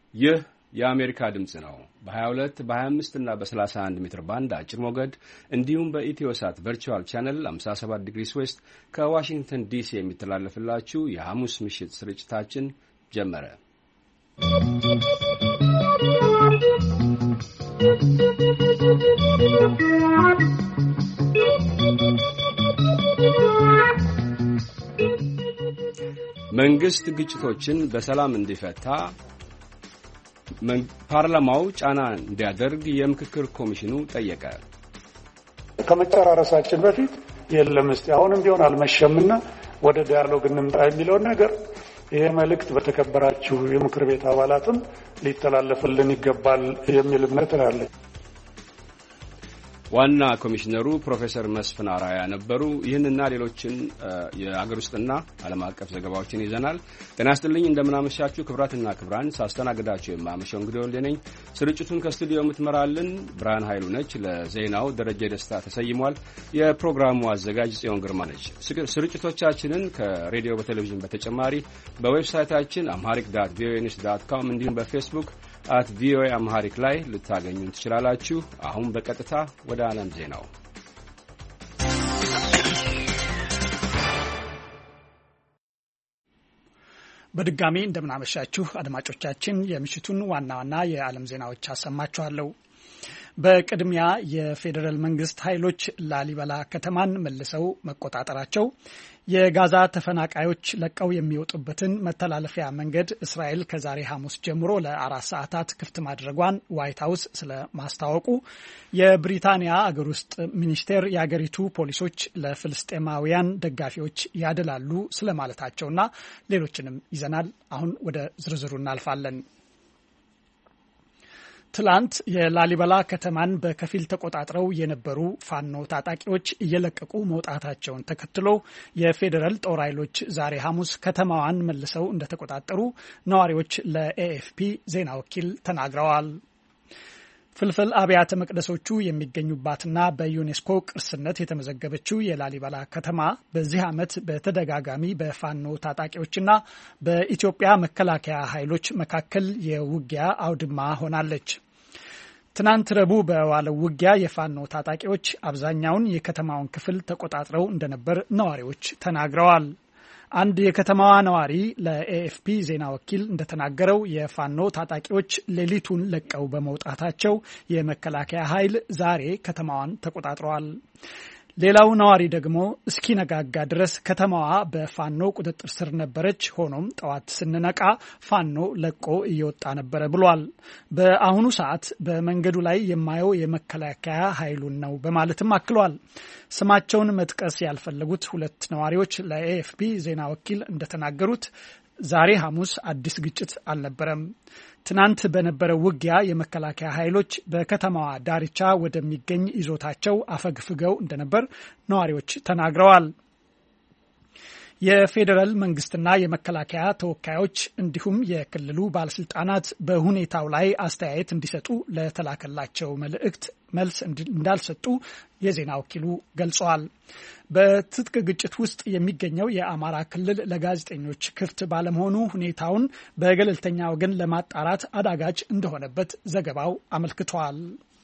ይህ የአሜሪካ ድምጽ ነው። በ22 በ25 እና በ31 ሜትር ባንድ አጭር ሞገድ እንዲሁም በኢትዮሳት ቨርቹዋል ቻነል 57 ዲግሪ ዌስት ከዋሽንግተን ዲሲ የሚተላለፍላችሁ የሐሙስ ምሽት ስርጭታችን ጀመረ። መንግስት ግጭቶችን በሰላም እንዲፈታ ፓርላማው ጫና እንዲያደርግ የምክክር ኮሚሽኑ ጠየቀ። ከመጨራረሳችን በፊት የለም እስቲ አሁንም ቢሆን አልመሸምና ወደ ዲያሎግ እንምጣ የሚለው ነገር ይሄ መልእክት በተከበራችሁ የምክር ቤት አባላትም ሊተላለፍልን ይገባል የሚል እምነት አለኝ። ዋና ኮሚሽነሩ ፕሮፌሰር መስፍን አራያ ነበሩ። ይህንና ሌሎችን የአገር ውስጥና ዓለም አቀፍ ዘገባዎችን ይዘናል። ጤና ይስጥልኝ፣ እንደምናመሻችሁ ክቡራትና ክቡራን። ሳስተናግዳችሁ የማመሸው እንግዲህ ወልዴ ነኝ። ስርጭቱን ከስቱዲዮ የምትመራልን ብርሃን ኃይሉ ነች። ለዜናው ደረጀ ደስታ ተሰይሟል። የፕሮግራሙ አዘጋጅ ጽዮን ግርማ ነች። ስርጭቶቻችንን ከሬዲዮ በቴሌቪዥን በተጨማሪ በዌብሳይታችን amharic.voanews.com እንዲሁም በፌስቡክ @voa amharic ላይ ልታገኙን ትችላላችሁ። አሁን በቀጥታ ወደ ዓለም ዜናው። በድጋሚ እንደምናመሻችሁ አድማጮቻችን፣ የምሽቱን ዋና ዋና የዓለም ዜናዎች አሰማችኋለሁ። በቅድሚያ የፌዴራል መንግስት ኃይሎች ላሊበላ ከተማን መልሰው መቆጣጠራቸው፣ የጋዛ ተፈናቃዮች ለቀው የሚወጡበትን መተላለፊያ መንገድ እስራኤል ከዛሬ ሐሙስ ጀምሮ ለ4 ሰዓታት ክፍት ማድረጓን ዋይት ሀውስ ስለማስታወቁ፣ የብሪታንያ አገር ውስጥ ሚኒስቴር የአገሪቱ ፖሊሶች ለፍልስጤማውያን ደጋፊዎች ያደላሉ ስለማለታቸውና ሌሎችንም ይዘናል። አሁን ወደ ዝርዝሩ እናልፋለን። ትላንት የላሊበላ ከተማን በከፊል ተቆጣጥረው የነበሩ ፋኖ ታጣቂዎች እየለቀቁ መውጣታቸውን ተከትሎ የፌዴራል ጦር ኃይሎች ዛሬ ሐሙስ ከተማዋን መልሰው እንደተቆጣጠሩ ነዋሪዎች ለኤኤፍፒ ዜና ወኪል ተናግረዋል። ፍልፍል አብያተ መቅደሶቹ የሚገኙባትና በዩኔስኮ ቅርስነት የተመዘገበችው የላሊበላ ከተማ በዚህ ዓመት በተደጋጋሚ በፋኖ ታጣቂዎችና በኢትዮጵያ መከላከያ ኃይሎች መካከል የውጊያ አውድማ ሆናለች። ትናንት ረቡዕ በዋለው ውጊያ የፋኖ ታጣቂዎች አብዛኛውን የከተማውን ክፍል ተቆጣጥረው እንደነበር ነዋሪዎች ተናግረዋል። አንድ የከተማዋ ነዋሪ ለኤኤፍፒ ዜና ወኪል እንደተናገረው የፋኖ ታጣቂዎች ሌሊቱን ለቀው በመውጣታቸው የመከላከያ ኃይል ዛሬ ከተማዋን ተቆጣጥረዋል። ሌላው ነዋሪ ደግሞ እስኪነጋጋ ድረስ ከተማዋ በፋኖ ቁጥጥር ስር ነበረች፣ ሆኖም ጠዋት ስንነቃ ፋኖ ለቆ እየወጣ ነበረ ብሏል። በአሁኑ ሰዓት በመንገዱ ላይ የማየው የመከላከያ ኃይሉን ነው በማለትም አክሏል። ስማቸውን መጥቀስ ያልፈለጉት ሁለት ነዋሪዎች ለኤኤፍፒ ዜና ወኪል እንደተናገሩት ዛሬ ሐሙስ አዲስ ግጭት አልነበረም። ትናንት በነበረው ውጊያ የመከላከያ ኃይሎች በከተማዋ ዳርቻ ወደሚገኝ ይዞታቸው አፈግፍገው እንደነበር ነዋሪዎች ተናግረዋል። የፌዴራል መንግስትና የመከላከያ ተወካዮች እንዲሁም የክልሉ ባለስልጣናት በሁኔታው ላይ አስተያየት እንዲሰጡ ለተላከላቸው መልእክት መልስ እንዳልሰጡ የዜና ወኪሉ ገልጸዋል። በትጥቅ ግጭት ውስጥ የሚገኘው የአማራ ክልል ለጋዜጠኞች ክፍት ባለመሆኑ ሁኔታውን በገለልተኛ ወገን ለማጣራት አዳጋች እንደሆነበት ዘገባው አመልክቷል።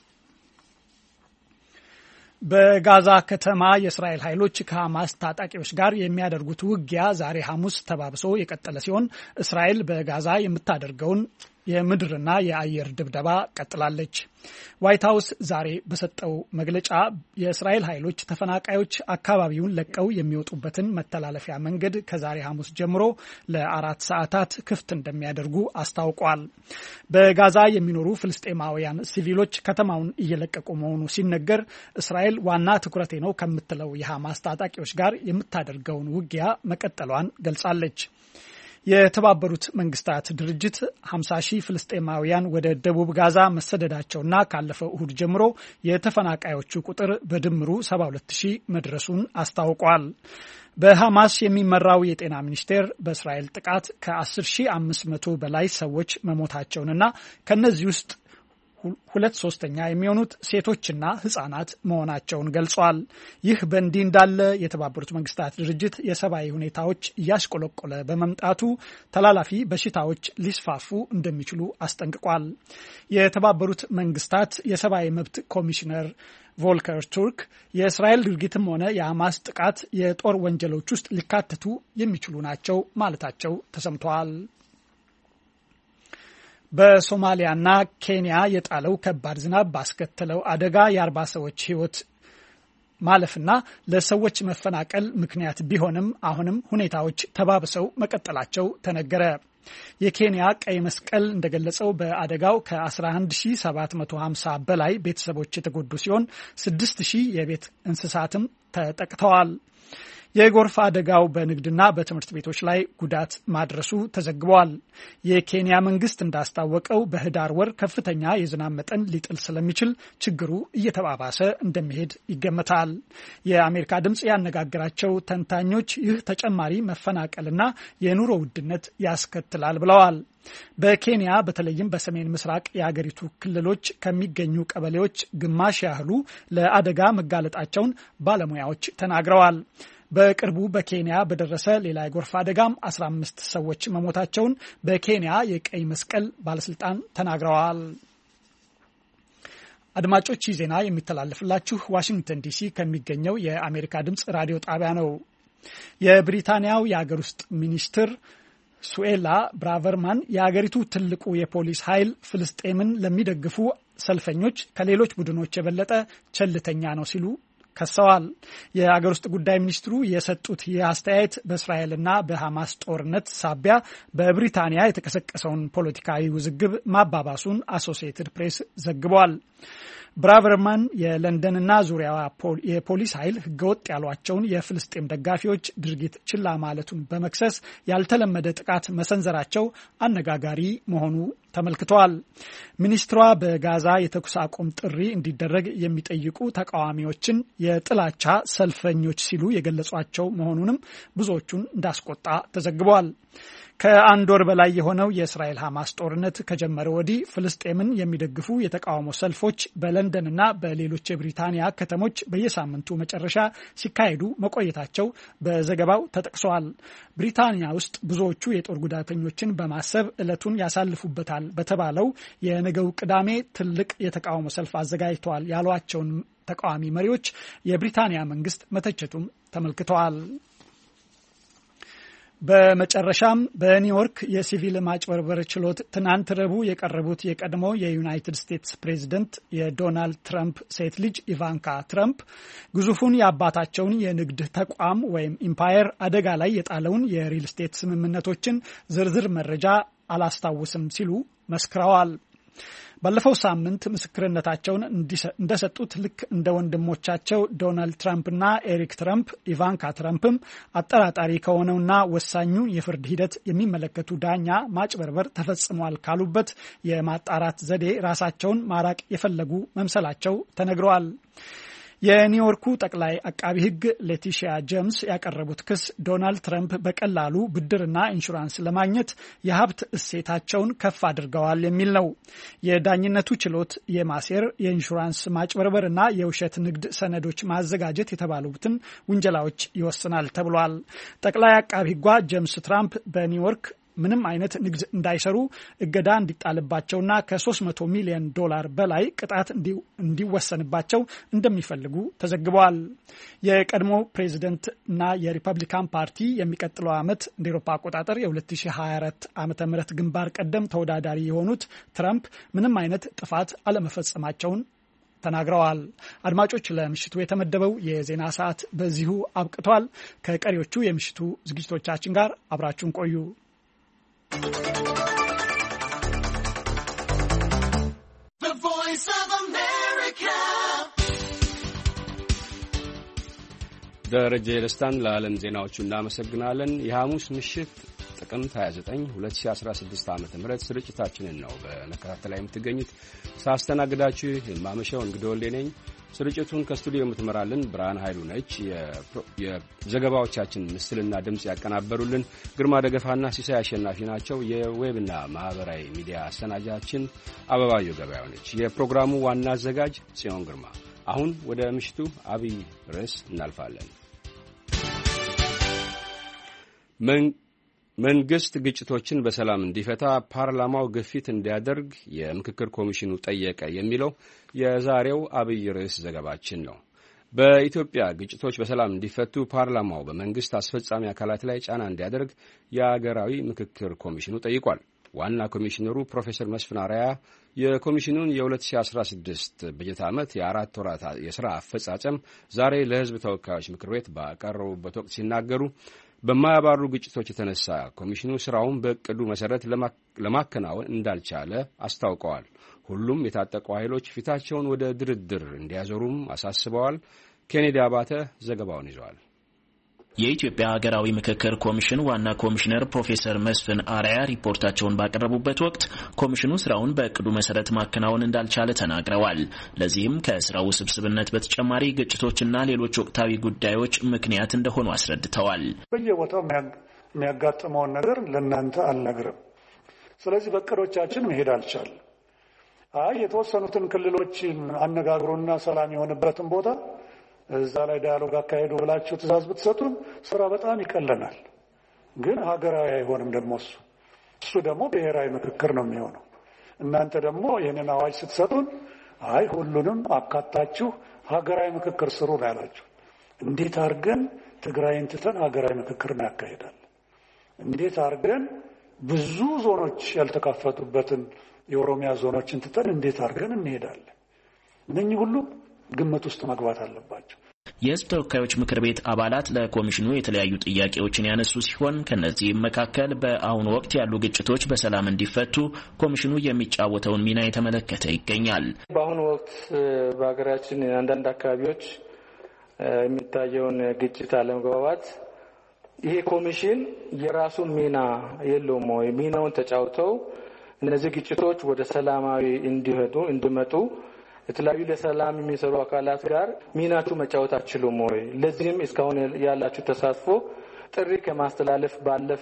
በጋዛ ከተማ የእስራኤል ኃይሎች ከሐማስ ታጣቂዎች ጋር የሚያደርጉት ውጊያ ዛሬ ሐሙስ ተባብሶ የቀጠለ ሲሆን እስራኤል በጋዛ የምታደርገውን የምድርና የአየር ድብደባ ቀጥላለች። ዋይት ሀውስ ዛሬ በሰጠው መግለጫ የእስራኤል ኃይሎች ተፈናቃዮች አካባቢውን ለቀው የሚወጡበትን መተላለፊያ መንገድ ከዛሬ ሐሙስ ጀምሮ ለ4 ሰዓታት ክፍት እንደሚያደርጉ አስታውቋል። በጋዛ የሚኖሩ ፍልስጤማውያን ሲቪሎች ከተማውን እየለቀቁ መሆኑ ሲነገር እስራኤል ዋና ትኩረቴ ነው ከምትለው የሐማስ ታጣቂዎች ጋር የምታደርገውን ውጊያ መቀጠሏን ገልጻለች። የተባበሩት መንግስታት ድርጅት 50 ሺህ ፍልስጤማውያን ወደ ደቡብ ጋዛ መሰደዳቸውና ካለፈው እሁድ ጀምሮ የተፈናቃዮቹ ቁጥር በድምሩ 72 ሺህ መድረሱን አስታውቋል። በሐማስ የሚመራው የጤና ሚኒስቴር በእስራኤል ጥቃት ከ10,500 በላይ ሰዎች መሞታቸውንና ከነዚህ ውስጥ 2/3 የሚሆኑት ሴቶችና ህጻናት መሆናቸውን ገልጿል። ይህ በእንዲህ እንዳለ የተባበሩት መንግስታት ድርጅት የሰብአዊ ሁኔታዎች እያሽቆለቆለ በመምጣቱ ተላላፊ በሽታዎች ሊስፋፉ እንደሚችሉ አስጠንቅቋል። የተባበሩት መንግስታት የሰብአዊ መብት ኮሚሽነር ቮልከር ቱርክ የእስራኤል ድርጊትም ሆነ የሐማስ ጥቃት የጦር ወንጀሎች ውስጥ ሊካተቱ የሚችሉ ናቸው ማለታቸው ተሰምተዋል። በሶማሊያና ኬንያ የጣለው ከባድ ዝናብ ባስከተለው አደጋ የ40 ሰዎች ህይወት ማለፍና ለሰዎች መፈናቀል ምክንያት ቢሆንም አሁንም ሁኔታዎች ተባብሰው መቀጠላቸው ተነገረ። የኬንያ ቀይ መስቀል እንደገለጸው በአደጋው ከ11750 በላይ ቤተሰቦች የተጎዱ ሲሆን 6000 የቤት እንስሳትም ተጠቅተዋል። የጎርፍ አደጋው በንግድና በትምህርት ቤቶች ላይ ጉዳት ማድረሱ ተዘግቧል። የኬንያ መንግስት እንዳስታወቀው በህዳር ወር ከፍተኛ የዝናብ መጠን ሊጥል ስለሚችል ችግሩ እየተባባሰ እንደሚሄድ ይገመታል። የአሜሪካ ድምጽ ያነጋገራቸው ተንታኞች ይህ ተጨማሪ መፈናቀልና የኑሮ ውድነት ያስከትላል ብለዋል። በኬንያ በተለይም በሰሜን ምስራቅ የአገሪቱ ክልሎች ከሚገኙ ቀበሌዎች ግማሽ ያህሉ ለአደጋ መጋለጣቸውን ባለሙያዎች ተናግረዋል። በቅርቡ በኬንያ በደረሰ ሌላ የጎርፍ አደጋም 15 ሰዎች መሞታቸውን በኬንያ የቀይ መስቀል ባለስልጣን ተናግረዋል። አድማጮች ይህ ዜና የሚተላለፍላችሁ ዋሽንግተን ዲሲ ከሚገኘው የአሜሪካ ድምጽ ራዲዮ ጣቢያ ነው። የብሪታንያው የአገር ውስጥ ሚኒስትር ሱኤላ ብራቨርማን የአገሪቱ ትልቁ የፖሊስ ኃይል ፍልስጤምን ለሚደግፉ ሰልፈኞች ከሌሎች ቡድኖች የበለጠ ቸልተኛ ነው ሲሉ ከሰዋል። የአገር ውስጥ ጉዳይ ሚኒስትሩ የሰጡት የአስተያየት በእስራኤልና በሐማስ ጦርነት ሳቢያ በብሪታንያ የተቀሰቀሰውን ፖለቲካዊ ውዝግብ ማባባሱን አሶሲኤትድ ፕሬስ ዘግቧል። ብራቨርማን የለንደንና ዙሪያዋ የፖሊስ ኃይል ህገወጥ ያሏቸውን የፍልስጤም ደጋፊዎች ድርጊት ችላ ማለቱን በመክሰስ ያልተለመደ ጥቃት መሰንዘራቸው አነጋጋሪ መሆኑ ተመልክቷል። ሚኒስትሯ በጋዛ የተኩስ አቁም ጥሪ እንዲደረግ የሚጠይቁ ተቃዋሚዎችን የጥላቻ ሰልፈኞች ሲሉ የገለጿቸው መሆኑንም ብዙዎቹን እንዳስቆጣ ተዘግቧል። ከአንድ ወር በላይ የሆነው የእስራኤል ሐማስ ጦርነት ከጀመረ ወዲህ ፍልስጤምን የሚደግፉ የተቃውሞ ሰልፎች በለንደንና በሌሎች የብሪታንያ ከተሞች በየሳምንቱ መጨረሻ ሲካሄዱ መቆየታቸው በዘገባው ተጠቅሷል። ብሪታንያ ውስጥ ብዙዎቹ የጦር ጉዳተኞችን በማሰብ ዕለቱን ያሳልፉበታል በተባለው የነገው ቅዳሜ ትልቅ የተቃውሞ ሰልፍ አዘጋጅተዋል ያሏቸውን ተቃዋሚ መሪዎች የብሪታንያ መንግስት መተቸቱም ተመልክተዋል። በመጨረሻም በኒውዮርክ የሲቪል ማጭበርበር ችሎት ትናንት ረቡዕ የቀረቡት የቀድሞ የዩናይትድ ስቴትስ ፕሬዝደንት የዶናልድ ትራምፕ ሴት ልጅ ኢቫንካ ትራምፕ ግዙፉን የአባታቸውን የንግድ ተቋም ወይም ኢምፓየር አደጋ ላይ የጣለውን የሪል ስቴት ስምምነቶችን ዝርዝር መረጃ አላስታውስም ሲሉ መስክረዋል። ባለፈው ሳምንት ምስክርነታቸውን እንደሰጡት ልክ እንደ ወንድሞቻቸው ዶናልድ ትራምፕና ኤሪክ ትራምፕ ኢቫንካ ትራምፕም አጠራጣሪ ከሆነውና ወሳኙ የፍርድ ሂደት የሚመለከቱ ዳኛ ማጭበርበር ተፈጽሟል ካሉበት የማጣራት ዘዴ ራሳቸውን ማራቅ የፈለጉ መምሰላቸው ተነግረዋል። የኒውዮርኩ ጠቅላይ አቃቢ ሕግ ሌቲሺያ ጄምስ ያቀረቡት ክስ ዶናልድ ትራምፕ በቀላሉ ብድርና ኢንሹራንስ ለማግኘት የሀብት እሴታቸውን ከፍ አድርገዋል የሚል ነው። የዳኝነቱ ችሎት የማሴር፣ የኢንሹራንስ ማጭበርበርና የውሸት ንግድ ሰነዶች ማዘጋጀት የተባሉትን ውንጀላዎች ይወስናል ተብሏል። ጠቅላይ አቃቢ ሕጓ ጄምስ ትራምፕ በኒውዮርክ ምንም አይነት ንግድ እንዳይሰሩ እገዳ እንዲጣልባቸውና ከ$300 ሚሊዮን በላይ ቅጣት እንዲወሰንባቸው እንደሚፈልጉ ተዘግበዋል። የቀድሞ ፕሬዝደንት እና የሪፐብሊካን ፓርቲ የሚቀጥለው ዓመት እንደ አውሮፓ አቆጣጠር የ2024 ዓመተ ምህረት ግንባር ቀደም ተወዳዳሪ የሆኑት ትራምፕ ምንም አይነት ጥፋት አለመፈጸማቸውን ተናግረዋል። አድማጮች፣ ለምሽቱ የተመደበው የዜና ሰዓት በዚሁ አብቅቷል። ከቀሪዎቹ የምሽቱ ዝግጅቶቻችን ጋር አብራችሁን ቆዩ። ደረጀ ደስታን ለዓለም ዜናዎቹ እናመሰግናለን። የሐሙስ ምሽት ጥቅምት 29 2016 ዓ.ም ስርጭታችንን ነው በመከታተል ላይ የምትገኙት። ሳስተናግዳችሁ የማመሻው እንግዲህ ወልዴ ነኝ። ስርጭቱን ከስቱዲዮ የምትመራልን ብርሃን ኃይሉ ነች። የዘገባዎቻችን ምስልና ድምጽ ያቀናበሩልን ግርማ ደገፋና ሲሳይ አሸናፊ ናቸው። የዌብና ማህበራዊ ሚዲያ አሰናጃችን አበባየሁ ገበያው ነች። የፕሮግራሙ ዋና አዘጋጅ ጽዮን ግርማ። አሁን ወደ ምሽቱ አብይ ርዕስ እናልፋለን። መንግስት ግጭቶችን በሰላም እንዲፈታ ፓርላማው ግፊት እንዲያደርግ የምክክር ኮሚሽኑ ጠየቀ የሚለው የዛሬው አብይ ርዕስ ዘገባችን ነው። በኢትዮጵያ ግጭቶች በሰላም እንዲፈቱ ፓርላማው በመንግስት አስፈጻሚ አካላት ላይ ጫና እንዲያደርግ የአገራዊ ምክክር ኮሚሽኑ ጠይቋል። ዋና ኮሚሽነሩ ፕሮፌሰር መስፍን አርአያ የኮሚሽኑን የ2016 በጀት ዓመት የ4 ወራት የሥራ አፈጻጸም ዛሬ ለሕዝብ ተወካዮች ምክር ቤት ባቀረቡበት ወቅት ሲናገሩ በማያባሩ ግጭቶች የተነሳ ኮሚሽኑ ስራውን በእቅዱ መሰረት ለማከናወን እንዳልቻለ አስታውቀዋል። ሁሉም የታጠቁ ኃይሎች ፊታቸውን ወደ ድርድር እንዲያዞሩም አሳስበዋል። ኬኔዲ አባተ ዘገባውን ይዟል። የኢትዮጵያ ሀገራዊ ምክክር ኮሚሽን ዋና ኮሚሽነር ፕሮፌሰር መስፍን አርአያ ሪፖርታቸውን ባቀረቡበት ወቅት ኮሚሽኑ ስራውን በእቅዱ መሰረት ማከናወን እንዳልቻለ ተናግረዋል። ለዚህም ከስራው ውስብስብነት በተጨማሪ ግጭቶችና ሌሎች ወቅታዊ ጉዳዮች ምክንያት እንደሆኑ አስረድተዋል። በየቦታው የሚያጋጥመውን ነገር ለእናንተ አልነግርም። ስለዚህ በእቅዶቻችን መሄድ አልቻለም። የተወሰኑትን ክልሎችን አነጋግሮና ሰላም የሆነበትን ቦታ እዛ ላይ ዳያሎግ አካሄዱ ብላችሁ ትእዛዝ ብትሰጡን ስራ በጣም ይቀለናል። ግን ሀገራዊ አይሆንም። ደግሞ እሱ ደግሞ ብሔራዊ ምክክር ነው የሚሆነው። እናንተ ደግሞ ይህንን አዋጅ ስትሰጡን ሁሉንም አካታችሁ ሀገራዊ ምክክር ስሩ ነው ያላችሁ። እንዴት አድርገን ትግራይን ትተን ሀገራዊ ምክክር እናካሄዳለን? እንዴት አድርገን ብዙ ዞኖች ያልተካፈቱበትን የኦሮሚያ ዞኖችን ትተን እንዴት አድርገን እንሄዳለን? እነኚህ ሁሉ ግምት ውስጥ መግባት አለባቸው። የሕዝብ ተወካዮች ምክር ቤት አባላት ለኮሚሽኑ የተለያዩ ጥያቄዎችን ያነሱ ሲሆን ከነዚህም መካከል በአሁኑ ወቅት ያሉ ግጭቶች በሰላም እንዲፈቱ ኮሚሽኑ የሚጫወተውን ሚና የተመለከተ ይገኛል። በአሁኑ ወቅት በሀገራችን አንዳንድ አካባቢዎች የሚታየውን ግጭት አለመግባባት ይሄ ኮሚሽን የራሱን ሚና የለውም ወይ? ሚናውን ተጫውተው እነዚህ ግጭቶች ወደ ሰላማዊ እንዲመጡ የተለያዩ ለሰላም የሚሰሩ አካላት ጋር ሚናችሁ መጫወት አትችሉም ወይ? ለዚህም እስካሁን ያላችሁ ተሳትፎ ጥሪ ከማስተላለፍ ባለፈ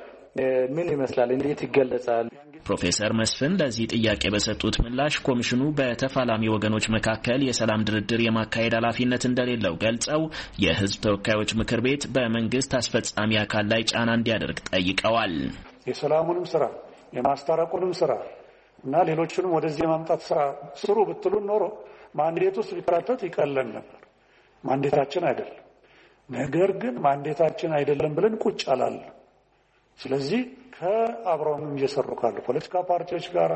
ምን ይመስላል? እንዴት ይገለጻል? ፕሮፌሰር መስፍን ለዚህ ጥያቄ በሰጡት ምላሽ ኮሚሽኑ በተፋላሚ ወገኖች መካከል የሰላም ድርድር የማካሄድ ኃላፊነት እንደሌለው ገልጸው የሕዝብ ተወካዮች ምክር ቤት በመንግስት አስፈጻሚ አካል ላይ ጫና እንዲያደርግ ጠይቀዋል። የሰላሙንም ስራ የማስታረቁንም ስራ እና ሌሎችንም ወደዚህ የማምጣት ስራ ስሩ ብትሉን ኖሮ ማንዴት ውስጥ ቢካተት ይቀለን ነበር። ማንዴታችን አይደለም። ነገር ግን ማንዴታችን አይደለም ብለን ቁጭ አላለም። ስለዚህ ከአብረውም እየሰሩ ካሉ ፖለቲካ ፓርቲዎች ጋር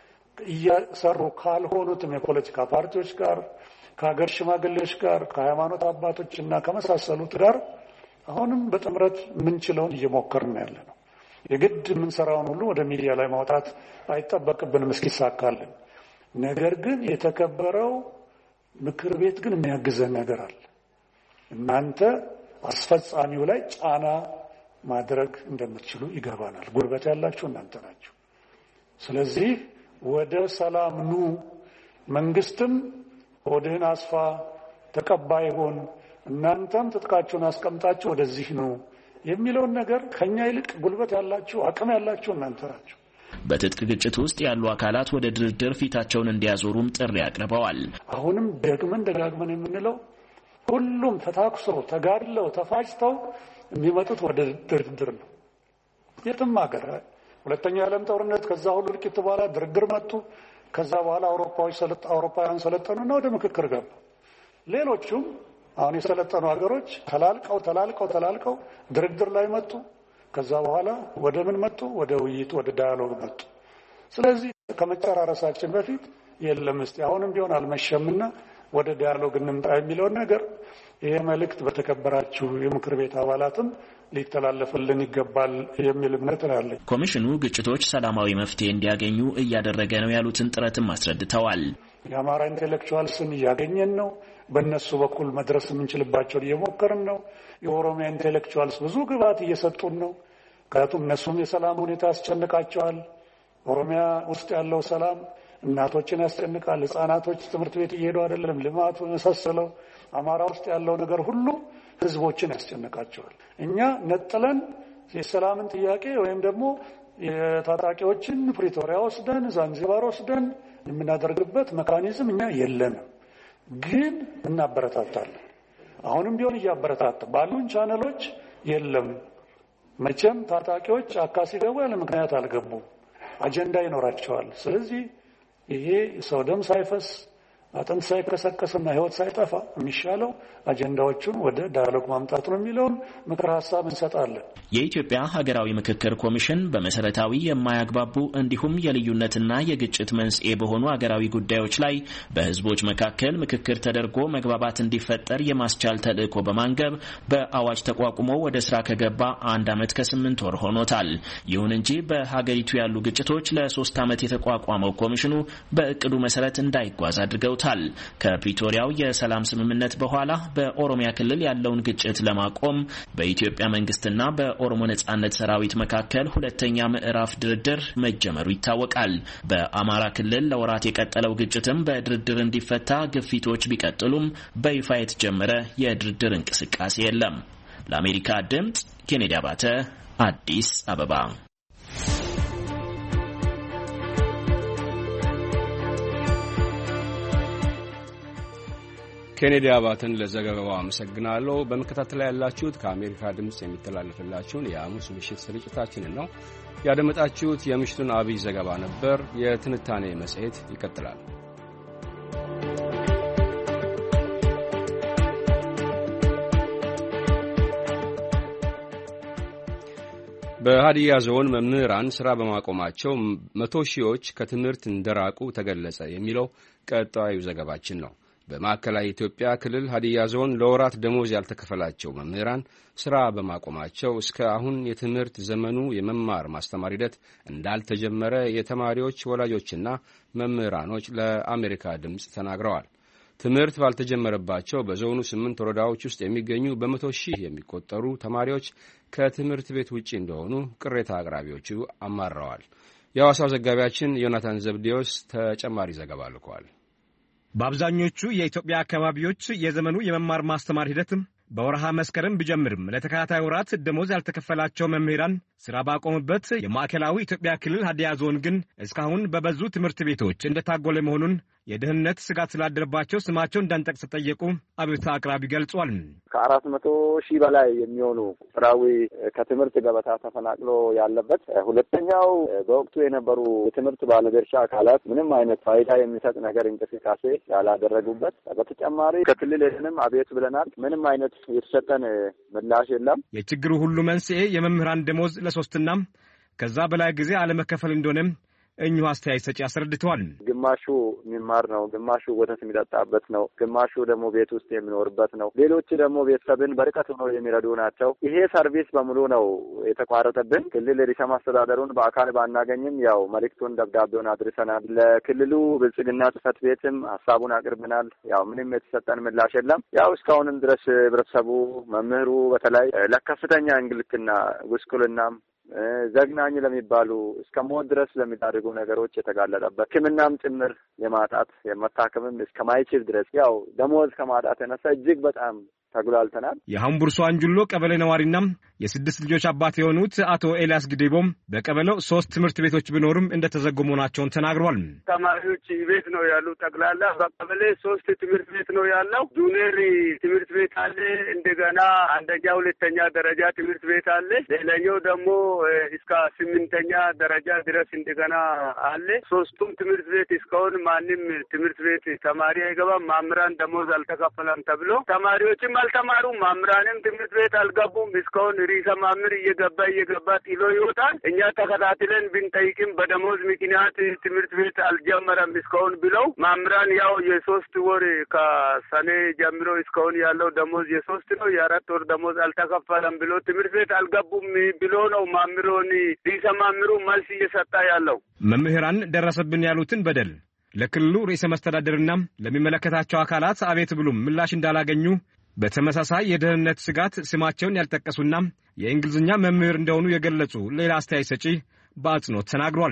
እየሰሩ ካልሆኑትም የፖለቲካ ፓርቲዎች ጋር ከሀገር ሽማግሌዎች ጋር ከሃይማኖት አባቶችና ከመሳሰሉት ጋር አሁንም በጥምረት ምንችለውን እየሞከርን ያለ ነው። የግድ የምንሰራውን ሁሉ ወደ ሚዲያ ላይ ማውጣት አይጠበቅብንም እስኪሳካልን። ነገር ግን የተከበረው ምክር ቤት ግን የሚያግዘን ነገር አለ። እናንተ አስፈጻሚው ላይ ጫና ማድረግ እንደምትችሉ ይገባናል። ጉልበት ያላችሁ እናንተ ናችሁ። ስለዚህ ወደ ሰላም ኑ፣ መንግስትም ሆድህን አስፋ ተቀባይ ሆን፣ እናንተም ትጥቃችሁን አስቀምጣችሁ ወደዚህ ኑ የሚለውን ነገር ከኛ ይልቅ ጉልበት ያላችሁ አቅም ያላችሁ እናንተ ናችሁ። በትጥቅ ግጭት ውስጥ ያሉ አካላት ወደ ድርድር ፊታቸውን እንዲያዞሩም ጥሪ አቅርበዋል። አሁንም ደጋግመን የምንለው ሁሉም ተታኩሰው ተጋድለው ተፋጭተው የሚመጡት ወደ ድርድር ነው። የትም ሀገር ሁለተኛው የዓለም ጦርነት ከዛ ሁሉ እልቂት በኋላ ድርድር መጡ። ከዛ በኋላ አውሮፓውያን ሰለጠኑና ወደ ምክክር ገቡ። ሌሎቹም አሁን የሰለጠኑ ሀገሮች ተላልቀው ድርድር ላይ መጡ። ከዛ በኋላ ወደ ምን መጡ? ወደ ውይይት፣ ወደ ዳያሎግ መጡ። ስለዚህ ከመጨራረሳችን በፊት የለም እስቲ አሁንም ቢሆን አልመሸምና ወደ ዳያሎግ እንምጣ የሚለውን ነገር ይሄ መልእክት በተከበራችሁ የምክር ቤት አባላትም ሊተላለፍልን ይገባል የሚል እምነት አለኝ። ኮሚሽኑ ግጭቶች ሰላማዊ መፍትሄ እንዲያገኙ እያደረገ ነው ያሉትን ጥረትም አስረድተዋል። የአማራ ኢንቴሌክቹዋልስን እያገኘን ነው። በእነሱ በኩል መድረስ የምንችልባቸውን እየሞከርን ነው። የኦሮሚያ ኢንቴሌክቹዋልስ ብዙ ግብዓት እየሰጡን ነው። ምክንያቱም እነሱም የሰላም ሁኔታ ያስጨንቃቸዋል። ኦሮሚያ ውስጥ ያለው ሰላም እናቶችን ያስጨንቃል። ህፃናቶች ትምህርት ቤት እየሄዱ አይደለም። ልማቱ መሰሰለው አማራ ውስጥ ያለው ነገር ሁሉ ህዝቦችን ያስጨንቃቸዋል። እኛ ነጥለን የሰላምን ጥያቄ ወይም ደግሞ የታጣቂዎችን ፕሪቶሪያ ወስደን ዛንዚባር ወስደን የምናደርግበት መካኒዝም እኛ የለንም፣ ግን እናበረታታለን። አሁንም ቢሆን እያበረታታ ባሉን ቻነሎች የለም። መቼም ታጣቂዎች አካሲ ገቡ ያለ ምክንያት አልገቡም፣ አጀንዳ ይኖራቸዋል። ስለዚህ ይሄ ሰው ደም ሳይፈስ አጥንት ሳይከሰከስና ህይወት ሳይጠፋ የሚሻለው አጀንዳዎቹን ወደ ዳያሎግ ማምጣት ነው የሚለውን ምክር ሐሳብ እንሰጣለን። የኢትዮጵያ ሀገራዊ ምክክር ኮሚሽን በመሰረታዊ የማያግባቡ እንዲሁም የልዩነትና የግጭት መንስኤ በሆኑ ሀገራዊ ጉዳዮች ላይ በህዝቦች መካከል ምክክር ተደርጎ መግባባት እንዲፈጠር የማስቻል ተልዕኮ በማንገብ በአዋጅ ተቋቁሞ ወደ ስራ ከገባ 1 ዓመት ከ8 ወር ሆኖታል። ይሁን እንጂ በሀገሪቱ ያሉ ግጭቶች ለ3 ዓመት የተቋቋመው ኮሚሽኑ በእቅዱ መሰረት እንዳይጓዝ አድርገውታል። ከፕሪቶሪያው የሰላም ስምምነት በኋላ በኦሮሚያ ክልል ያለውን ግጭት ለማቆም በኢትዮጵያ መንግስትና በኦሮሞ ነጻነት ሰራዊት መካከል ሁለተኛ ምዕራፍ ድርድር መጀመሩ ይታወቃል። በአማራ ክልል ለወራት የቀጠለው ግጭትም በድርድር እንዲፈታ ግፊቶች ቢቀጥሉም በይፋ የተጀመረ የድርድር እንቅስቃሴ የለም። ለአሜሪካ ድምጽ ኬኔዲ አባተ አዲስ አበባ። ኬኔዲ አባተን ለዘገባው አመሰግናለሁ። በመከታተል ላይ ያላችሁት ከአሜሪካ ድምጽ የሚተላለፍላችሁን የሐሙስ ምሽት ስርጭታችንን ነው ያደመጣችሁት። የምሽቱን አብይ ዘገባ ነበር። የትንታኔ መጽሔት ይቀጥላል። በሀዲያ ዞን መምህራን ስራ በማቆማቸው 100 ሺዎች ከትምህርት እንደራቁ ተገለጸ የሚለው ቀጣዩ ዘገባችን ነው። በማዕከላዊ ኢትዮጵያ ክልል ሀዲያ ዞን ለወራት ደሞዝ ያልተከፈላቸው መምህራን ስራ በማቆማቸው እስከ አሁን የትምህርት ዘመኑ የመማር ማስተማር ሂደት እንዳልተጀመረ የተማሪዎች ወላጆችና መምህራኖች ለአሜሪካ ድምፅ ተናግረዋል። ትምህርት ባልተጀመረባቸው በዞኑ 8 ወረዳዎች ውስጥ የሚገኙ በ100 ሺህ የሚቆጠሩ ተማሪዎች ከትምህርት ቤት ውጪ እንደሆኑ ቅሬታ አቅራቢዎቹ አማረዋል። የሐዋሳው ዘጋቢያችን ዮናታን ዘብዴዎስ ተጨማሪ ዘገባ ልኳል። በአብዛኞቹ የኢትዮጵያ አካባቢዎች የዘመኑ የመማር ማስተማር ሂደት በወርሃ መስከረም ቢጀምርም ለተከታታይ ወራት ደሞዝ ያልተከፈላቸው መምህራን ስራ ባቆሙበት የማዕከላዊ ኢትዮጵያ ክልል ሀዲያ ዞን ግን እስካሁን በበዙ ትምህርት ቤቶች እንደታጎለ መሆኑን የደህንነት ስጋት ስላደረባቸው ስማቸው እንዳንጠቅስ ጠየቁ አቤቱታ አቅራቢ ገልጿል። ከ400 ሺህ በላይ የሚሆኑ ስራዊ ከትምህርት ገበታ ተፈናቅሎ ያለበት፣ ሁለተኛው በወቅቱ የነበሩ የትምህርት ባለድርሻ አካላት ምንም አይነት ፋይዳ የሚሰጥ ነገር እንቅስቃሴ ያላደረጉበት፣ በተጨማሪ ከክልል ሄደንም አቤት ብለናል። ምንም አይነት የተሰጠን ምላሽ የለም። የችግሩ ሁሉ መንስኤ የመምህራን ደሞዝ ለሶስትና ከዛ በላይ ጊዜ አለመከፈል እንደሆነ እኚሁ አስተያየት ሰጪ አስረድተዋል። ግማሹ የሚማር ነው፣ ግማሹ ወተት የሚጠጣበት ነው፣ ግማሹ ደግሞ ቤት ውስጥ የሚኖርበት ነው፣ ሌሎች ደግሞ ቤተሰብን በርቀት ሆነው የሚረዱ ናቸው። ይሄ ሰርቪስ በሙሉ ነው የተቋረጠብን። ክልል ርዕሰ መስተዳድሩን በአካል ባናገኝም ያው መልእክቱን ደብዳቤውን አድርሰናል። ለክልሉ ብልጽግና ጽሕፈት ቤትም ሀሳቡን አቅርበናል። ያው ምንም የተሰጠን ምላሽ የለም። ያው እስካሁንም ድረስ ህብረተሰቡ መምህሩ በተለይ ለከፍተኛ እንግልትና ጉስቁልናም ዘግናኝ ለሚባሉ እስከ ሞት ድረስ ለሚዳርጉ ነገሮች የተጋለጠበት ሕክምናም ጭምር የማጣት የመታከምም እስከማይችል ድረስ ያው ደሞዝ ከማጣት የተነሳ እጅግ በጣም ተጉላልተናል። የሀምቡርሶ አንጁሎ ቀበሌ ነዋሪና የ6 ልጆች አባት የሆኑት አቶ ኤልያስ ግዴቦም በቀበሌው 3 ትምህርት ቤቶች ቢኖሩም እንደተዘጉ መሆናቸውን ተናግሯል። ተማሪዎች ቤት ነው ያሉ። ጠቅላላ በቀበሌ 3 ትምህርት ቤት ነው ያለው። ጁኒየር ትምህርት ቤት አለ፣ እንደገና አንደኛ ሁለተኛ ደረጃ ትምህርት ቤት አለ። ሌላኛው ደግሞ እስከ 8ኛ ደረጃ ድረስ እንደገና አለ። 3ቱም ትምህርት ቤት እስካሁን ማንም ትምህርት ቤት ተማሪ አይገባም። መምህራን ደሞዝ አልተከፈለም ተብሎ ተማሪዎችም አልተማሩም። መምህራንም ትምህርት ቤት አልገቡም። እስካሁን ርዕሰ መምህር እየገባ ጥሎ ይወጣል። እኛ ተከታትለን ብንጠይቅም በደሞዝ ምክንያት ትምህርት ቤት አልጀመረም እስካሁን ብለው መምህራን ያው የ3 ወር ከሰኔ ጀምሮ እስካሁን ያለው ደሞዝ የ3 ነው፣ የ4 ወር ደሞዝ አልተከፈለም ብሎ ትምህርት ቤት አልገቡም ብሎ ነው መምህሩን ርዕሰ መምህሩ መልስ እየሰጣ ያለው። መምህራን ደረሰብን ያሉትን በደል ለክልሉ ርዕሰ መስተዳድርና ለሚመለከታቸው አካላት አቤት ብሎም ምላሽ እንዳላገኙ በተመሳሳይ የደህንነት ስጋት ስማቸውን ያልጠቀሱና የእንግሊዝኛ መምህር እንደሆኑ የገለጹ ሌላ አስተያየት ሰጪ በአጽንኦት ተናግሯል።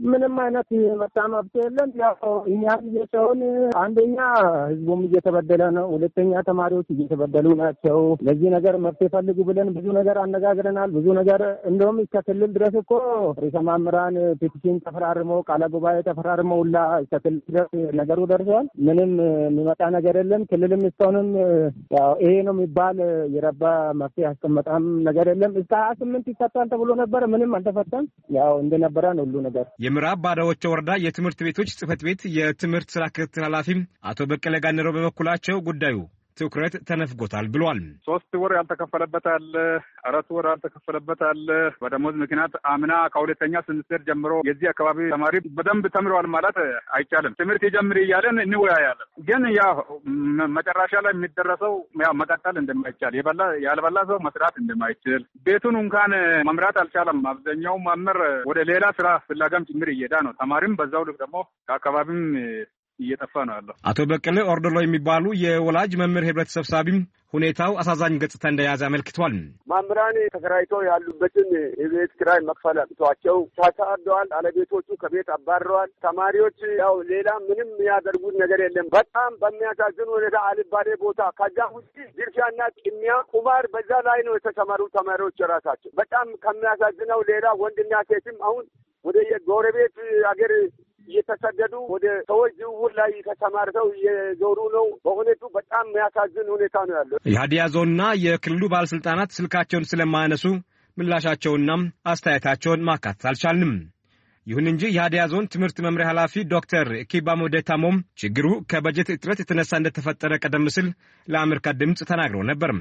ምንም አይነት የመጣ መብት የለም። ያው እኛም እየሰውን አንደኛ ህዝቡም እየተበደለ ነው፣ ሁለተኛ ተማሪዎች እየተበደሉ ናቸው። ለዚህ ነገር መብት ፈልጉ ብለን ብዙ ነገር አነጋግረናል። ብዙ ነገር እንደውም እስከ ክልል ድረስ እኮ ርዕሰ መምህራን ፔቲሽን ተፈራርመው ቃለ ጉባኤ ተፈራርመውላ እስከ ክልል ድረስ ነገሩ ደርሷል። ምንም የሚመጣ ነገር የለም። ክልልም እስካሁንም ያው ይሄ ነው የሚባል የረባ መፍትሄ ያስቀመጣም ነገር የለም። እስከ 28 ይፈታል ተብሎ ነበር፣ ምንም አልተፈታም። ያው እንደነበረ ነው ሁሉ ነገር። የምዕራብ ባዳዎቹ ወረዳ የትምህርት ቤቶች ጽህፈት ቤት የትምህርት ስራ ክትትል ኃላፊ አቶ በቀለ ጋነረው በበኩላቸው ጉዳዩ ትኩረት ተነፍጎታል ብሏል። 3 ወር ያልተከፈለበት አለ፣ 4 ወር ያልተከፈለበት አለ። በደሞዝ ምክንያት አምና ከሁለተኛ ሴሚስተር ጀምሮ የዚህ አካባቢ ተማሪ በደንብ ተምረዋል ማለት አይቻልም። ትምህርት ይጀምር እያለን እንወያያለን። ግን ያው መጨረሻ ላይ የሚደረሰው ያው መቀጠል እንደማይቻል ያልበላ ሰው መስራት እንደማይችል ቤቱን እንኳን መምራት አልቻለም። አብዛኛው መምህር ወደ ሌላ ስራ ፍላጋም ጭምር እየሄዳ ነው። ተማሪም በዛው ልክ ደግሞ ከአካባቢም እየጠፋ ነው ያለው። አቶ በቀለ ኦርዶሎ የሚባሉ የወላጅ መምህር ህብረት ሰብሳቢም ሁኔታው አሳዛኝ ገጽታ እንደያዘ አመልክቷል። መምህራን ተከራይተው ያሉበትን የቤት ኪራይ መክፈል አቅቷቸው ተሳደዋል። ባለቤቶቹ ከቤት አባረዋል። ተማሪዎች ያው ሌላ ምንም ያደርጉት ነገር የለም። በጣም በሚያሳዝን ሁኔታ አልባሌ ቦታ ከዛ ውጪ ድርሻና ቅሚያ ቁማር በዛ ላይ ነው የተሰማሩ ተማሪዎች ራሳቸው። በጣም ከሚያሳዝነው ሌላ ወንድና ሴትም አሁን ወደ የጎረቤት አገር እየተሰደዱ ወደ ሰዎች ዝውውር ላይ ተሰማርተው እየዞሩ ነው። በእውነቱ በጣም የሚያሳዝን ሁኔታ ነው ያለው። የሀዲያ ዞንና የክልሉ ባለስልጣናት ስልካቸውን ስለማያነሱ ምላሻቸውና አስተያየታቸውን ማካተት አልቻልንም። ይሁን እንጂ የሀዲያ ዞን ትምህርት መምሪያ ኃላፊ ዶክተር ኪባሞ ደታሞም ችግሩ ከበጀት እጥረት የተነሳ እንደተፈጠረ ቀደም ሲል ለአሜሪካ ድምፅ ተናግረው ነበር።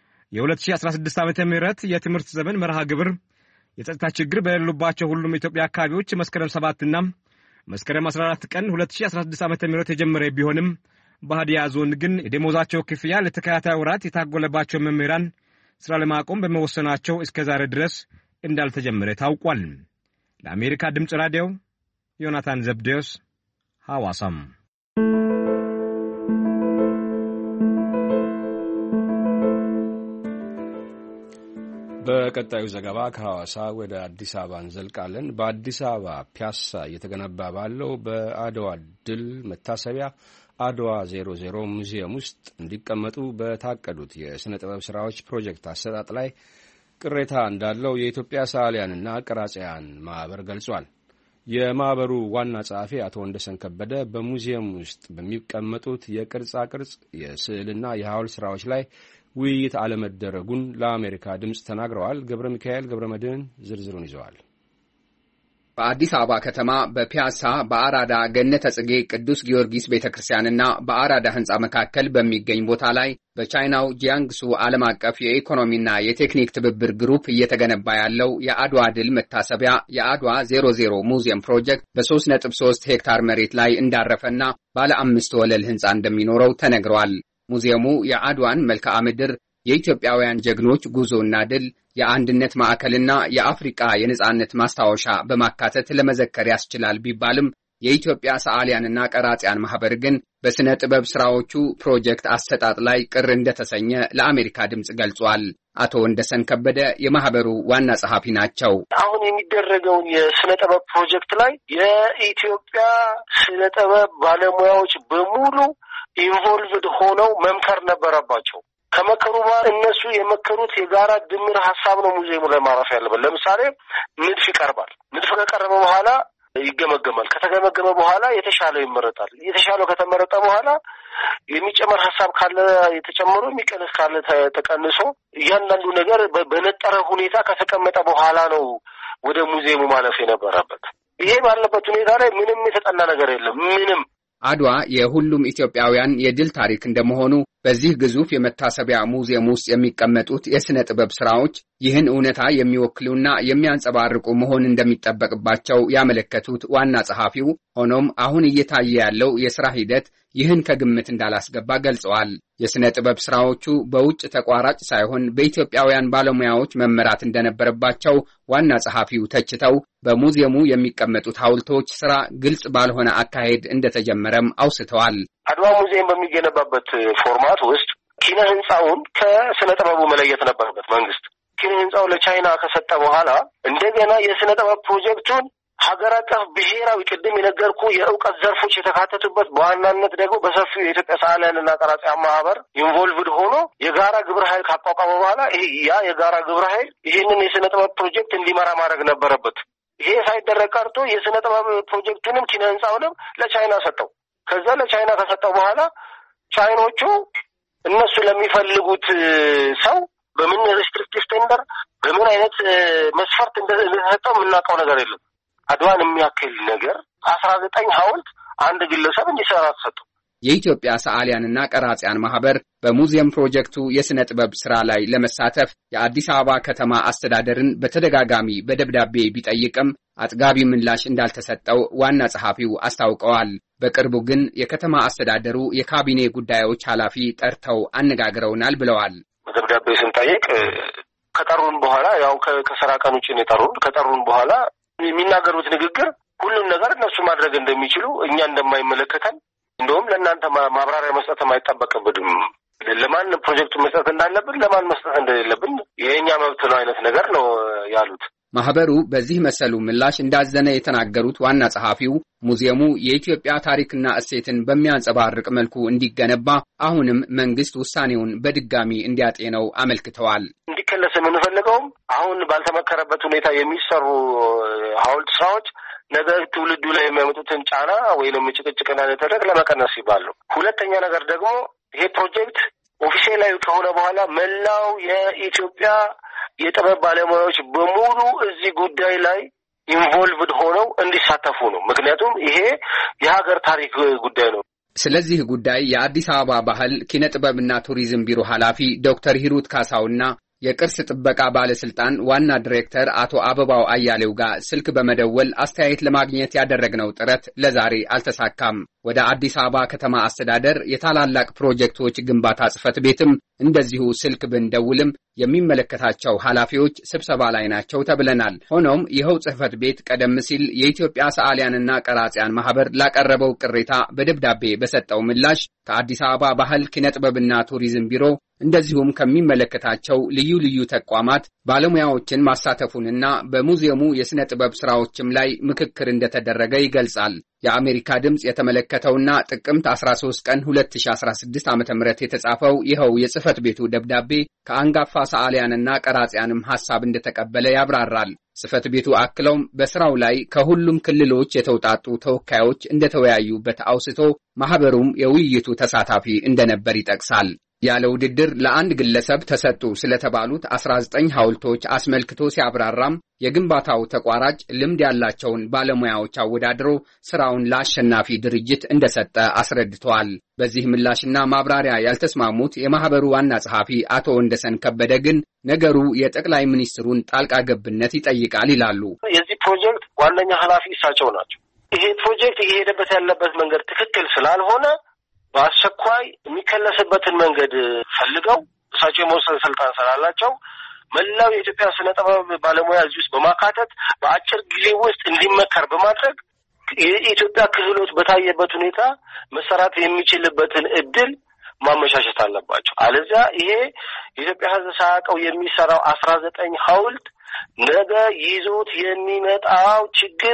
የ2016 ዓ.ም የትምህርት ዘመን መርሃ ግብር የጸጥታ ችግር በሌሉባቸው ሁሉም የኢትዮጵያ አካባቢዎች መስከረም 7ና መስከረም 14 ቀን 2016 ዓ.ም የጀመረ ቢሆንም በሀዲያ ዞን ግን የደሞዛቸው ክፍያ ለተከታታይ ወራት የታጎለባቸው መምህራን ስራ ለማቆም በመወሰናቸው እስከ ዛሬ ድረስ እንዳልተጀመረ ታውቋል። ለአሜሪካ ድምፅ ራዲዮ ዮናታን ዘብዴዎስ ሐዋሳም። በቀጣዩ ዘገባ ከሐዋሳ ወደ አዲስ አበባ እንዘልቃለን። በአዲስ አበባ ፒያሳ እየተገነባ ባለው በአድዋ ድል መታሰቢያ አድዋ 00 ሙዚየም ውስጥ እንዲቀመጡ በታቀዱት የሥነ ጥበብ ሥራዎች ፕሮጀክት አሰጣጥ ላይ ቅሬታ እንዳለው የኢትዮጵያ ሰዓሊያንና ቀራጺያን ማኅበር ገልጿል። የማኅበሩ ዋና ጸሐፊ አቶ ወንደሰን ከበደ በሙዚየም ውስጥ በሚቀመጡት የቅርጻ ቅርጽ፣ የስዕልና የሐውልት ሥራዎች ላይ ውይይት አለመደረጉን ለአሜሪካ ድምፅ ተናግረዋል። ገብረ ሚካኤል ገብረ መድህን ዝርዝሩን ይዘዋል። በአዲስ አበባ ከተማ በፒያሳ በአራዳ ገነተ ጽጌ ቅዱስ ጊዮርጊስ ቤተክርስቲያንና በአራዳ ህንጻ መካከል በሚገኝ ቦታ ላይ በቻይናው ጂያንግሱ ዓለም አቀፍ የኢኮኖሚና የቴክኒክ ትብብር ግሩፕ እየተገነባ ያለው የአድዋ ድል መታሰቢያ የአድዋ 00 ሙዚየም ፕሮጀክት በ3.3 ሄክታር መሬት ላይ እንዳረፈና ባለ 5 ወለል ህንጻ እንደሚኖረው ተነግሯል። ሙዚየሙ የአድዋን መልክዓ ምድር፣ የኢትዮጵያውያን ጀግኖች ጉዞና ድል፣ የአንድነት ማዕከልና የአፍሪካ የነጻነት ማስታወሻ በማካተት ለመዘከር ያስችላል ቢባልም የኢትዮጵያ ሰዓሊያንና ቀራጺያን ማህበር ግን በስነ ጥበብ ስራዎቹ ፕሮጀክት አሰጣጥ ላይ ቅር እንደተሰኘ ለአሜሪካ ድምጽ ገልጿል። አቶ ወንደሰን ከበደ የማህበሩ ዋና ጸሐፊ ናቸው። አሁን የሚደረገውን የስነ ጥበብ ፕሮጀክት ላይ የኢትዮጵያ ስነ ጥበብ ባለሙያዎች በሙሉ ኢንቮልቭድ ሆነው መምከር ነበረባቸው። ከመከሩ በኋላ እነሱ የመከሩት የጋራ ድምር ሐሳብ ነው ሙዚየሙ ላይ ማረፍ ያለበት። ለምሳሌ ንድፍ ይቀርባል። ንድፍ ከቀረበ በኋላ ይገመገማል። ከተገመገመ በኋላ የተሻለው ይመረጣል። የተሻለው ከተመረጠ በኋላ የሚጨመር ሐሳብ ካለ የተጨመሩ፣ የሚቀንስ ካለ ተቀንሶ እያንዳንዱ ነገር በነጠረ ሁኔታ ከተቀመጠ በኋላ ነው ወደ ሙዚየሙ ማለፍ የነበረበት። ይሄ ባለበት ሁኔታ ላይ ምንም የተጠና ነገር የለም። ምንም አድዋ የሁሉም ኢትዮጵያውያን የድል ታሪክ እንደመሆኑ በዚህ ግዙፍ የመታሰቢያ ሙዚየም ውስጥ የሚቀመጡት የሥነ ጥበብ ሥራዎች ይህን እውነታ የሚወክሉና የሚያንጸባርቁ መሆን እንደሚጠበቅባቸው ያመለከቱት ዋና ጸሐፊው፣ ሆኖም አሁን እየታየ ያለው የሥራ ሂደት ይህን ከግምት እንዳላስገባ ገልጸዋል። የሥነ ጥበብ ሥራዎቹ በውጭ ተቋራጭ ሳይሆን በኢትዮጵያውያን ባለሙያዎች መመራት እንደነበረባቸው ዋና ጸሐፊው ተችተው በሙዚየሙ የሚቀመጡት ሐውልቶች ሥራ ግልጽ ባልሆነ አካሄድ እንደተጀመረም አውስተዋል። አድዋ ሙዚየም በሚገነባበት ፎርማት ውስጥ ኪነ ህንጻውን ከስነ ጥበቡ መለየት ነበረበት። መንግስት ኪነ ህንጻው ለቻይና ከሰጠ በኋላ እንደገና የስነ ጥበብ ፕሮጀክቱን ሀገር አቀፍ ብሔራዊ ቅድም የነገርኩ የእውቀት ዘርፎች የተካተቱበት በዋናነት ደግሞ በሰፊው የኢትዮጵያ ሰዓሊያንና ቀራጺያን ማህበር ኢንቮልቭድ ሆኖ የጋራ ግብረ ኃይል ካቋቋመ በኋላ ያ የጋራ ግብረ ኃይል ይህንን የስነ ጥበብ ፕሮጀክት እንዲመራ ማድረግ ነበረበት። ይሄ ሳይደረግ ቀርቶ የስነ ጥበብ ፕሮጀክቱንም ኪነ ህንጻውንም ለቻይና ሰጠው። ከዛ ለቻይና ከሰጠው በኋላ ቻይኖቹ እነሱ ለሚፈልጉት ሰው በምን ሪስትሪክቲቭ ቴንደር በምን አይነት መስፈርት እንደተሰጠው የምናውቀው ነገር የለም። አድዋን የሚያክል ነገር 19 ሐውልት አንድ ግለሰብ እንዲሰራ ተሰጠው። የኢትዮጵያ ሰዓሊያንና ቀራጺያን ማህበር በሙዚየም ፕሮጀክቱ የስነ ጥበብ ስራ ላይ ለመሳተፍ የአዲስ አበባ ከተማ አስተዳደርን በተደጋጋሚ በደብዳቤ ቢጠይቅም አጥጋቢ ምላሽ እንዳልተሰጠው ዋና ጸሐፊው አስታውቀዋል። በቅርቡ ግን የከተማ አስተዳደሩ የካቢኔ ጉዳዮች ኃላፊ ጠርተው አነጋግረውናል ብለዋል። በደብዳቤ ስንጠይቅ ከጠሩን በኋላ ያው ከስራ ቀን ውጪ ነው የጠሩን። ከጠሩን በኋላ የሚናገሩት ንግግር ሁሉም ነገር እነሱ ማድረግ እንደሚችሉ እኛ እንደማይመለከተን እንደውም ለእናንተ ማብራሪያ መስጠት አይጠበቅብንም፣ ለማን ፕሮጀክቱ መስጠት እንዳለብን ለማን መስጠት እንደሌለብን የኛ መብት ነው አይነት ነገር ነው ያሉት። ማህበሩ በዚህ መሰሉ ምላሽ እንዳዘነ የተናገሩት ዋና ጸሐፊው ሙዚየሙ የኢትዮጵያ ታሪክና እሴትን በሚያንጸባርቅ መልኩ እንዲገነባ አሁንም መንግስት ውሳኔውን በድጋሚ እንዲያጤነው አመልክተዋል። እንዲከለስ የምንፈልገውም አሁን ባልተመከረበት ሁኔታ የሚሰሩ ሐውልት ስራዎች ነገ ትውልዱ ላይ የሚያመጡትን ጫና ወይንም ጭቅጭቅና ንትርክ ለመቀነስ ይባሉ። ሁለተኛ ነገር ደግሞ ይሄ ፕሮጀክት ኦፊሴላዊ ከሆነ በኋላ መላው የኢትዮጵያ የጥበብ ባለሙያዎች በሙሉ እዚህ ጉዳይ ላይ ኢንቮልቭድ ሆነው እንዲሳተፉ ነው። ምክንያቱም ይሄ የሀገር ታሪክ ጉዳይ ነው። ስለዚህ ጉዳይ የአዲስ አበባ ባህል ኪነ ጥበብና ቱሪዝም ቢሮ ኃላፊ ዶክተር ሂሩት ካሳውና የቅርስ ጥበቃ ባለስልጣን ዋና ዲሬክተር አቶ አበባው አያሌው ጋር ስልክ በመደወል አስተያየት ለማግኘት ያደረግነው ጥረት ለዛሬ አልተሳካም። ወደ አዲስ አበባ ከተማ አስተዳደር የታላላቅ ፕሮጀክቶች ግንባታ ጽሕፈት ቤትም እንደዚሁ ስልክ ብንደውልም የሚመለከታቸው ኃላፊዎች ስብሰባ ላይ ናቸው ተብለናል። ሆኖም ይኸው ጽሕፈት ቤት ቀደም ሲል የኢትዮጵያ ሰዓሊያንና ቀራጺያን ማህበር ላቀረበው ቅሬታ በደብዳቤ በሰጠው ምላሽ ከአዲስ አበባ ባህል ኪነ ጥበብና ቱሪዝም ቢሮ እንደዚሁም ከሚመለከታቸው ልዩ ልዩ ተቋማት ባለሙያዎችን ማሳተፉንና በሙዚየሙ የስነ ጥበብ ስራዎችም ላይ ምክክር እንደተደረገ ይገልጻል። የአሜሪካ ድምጽ የተመለከተውና ጥቅምት 13 ቀን 2016 ዓ.ም የተጻፈው ይኸው የጽሕፈት ቤቱ ደብዳቤ ከአንጋፋ ሰዓሊያንና ቀራጺያንም ሐሳብ እንደተቀበለ ያብራራል። ጽሕፈት ቤቱ አክለውም በስራው ላይ ከሁሉም ክልሎች የተውጣጡ ተወካዮች እንደተወያዩበት አውስቶ ማህበሩም የውይይቱ ተሳታፊ እንደነበር ይጠቅሳል። ያለ ውድድር ለአንድ ግለሰብ ተሰጡ ስለተባሉት 19 ሐውልቶች አስመልክቶ ሲያብራራም የግንባታው ተቋራጭ ልምድ ያላቸውን ባለሙያዎች አወዳድሮ ስራውን ለአሸናፊ ድርጅት እንደሰጠ አስረድተዋል። በዚህ ምላሽና ማብራሪያ ያልተስማሙት የማህበሩ ዋና ጸሐፊ አቶ ወንደሰን ከበደ ግን ነገሩ የጠቅላይ ሚኒስትሩን ጣልቃ ገብነት ይጠይቃል ይላሉ። የዚህ ፕሮጀክት ዋነኛ ኃላፊ እሳቸው ናቸው። ይሄ ፕሮጀክት እየሄደበት ያለበት መንገድ ትክክል ስላልሆነ በአስቸኳይ የሚከለስበትን መንገድ ፈልገው እሳቸው የመወሰን ስልጣን ስላላቸው መላው የኢትዮጵያ ስነ ጥበብ ባለሙያ እዚህ ውስጥ በማካተት በአጭር ጊዜ ውስጥ እንዲመከር በማድረግ የኢትዮጵያ ክህሎት በታየበት ሁኔታ መሰራት የሚችልበትን እድል ማመቻቸት አለባቸው። አለዚያ ይሄ የኢትዮጵያ ሕዝብ ሳያውቀው የሚሰራው 19 ሐውልት ነገ ይዞት የሚመጣው ችግር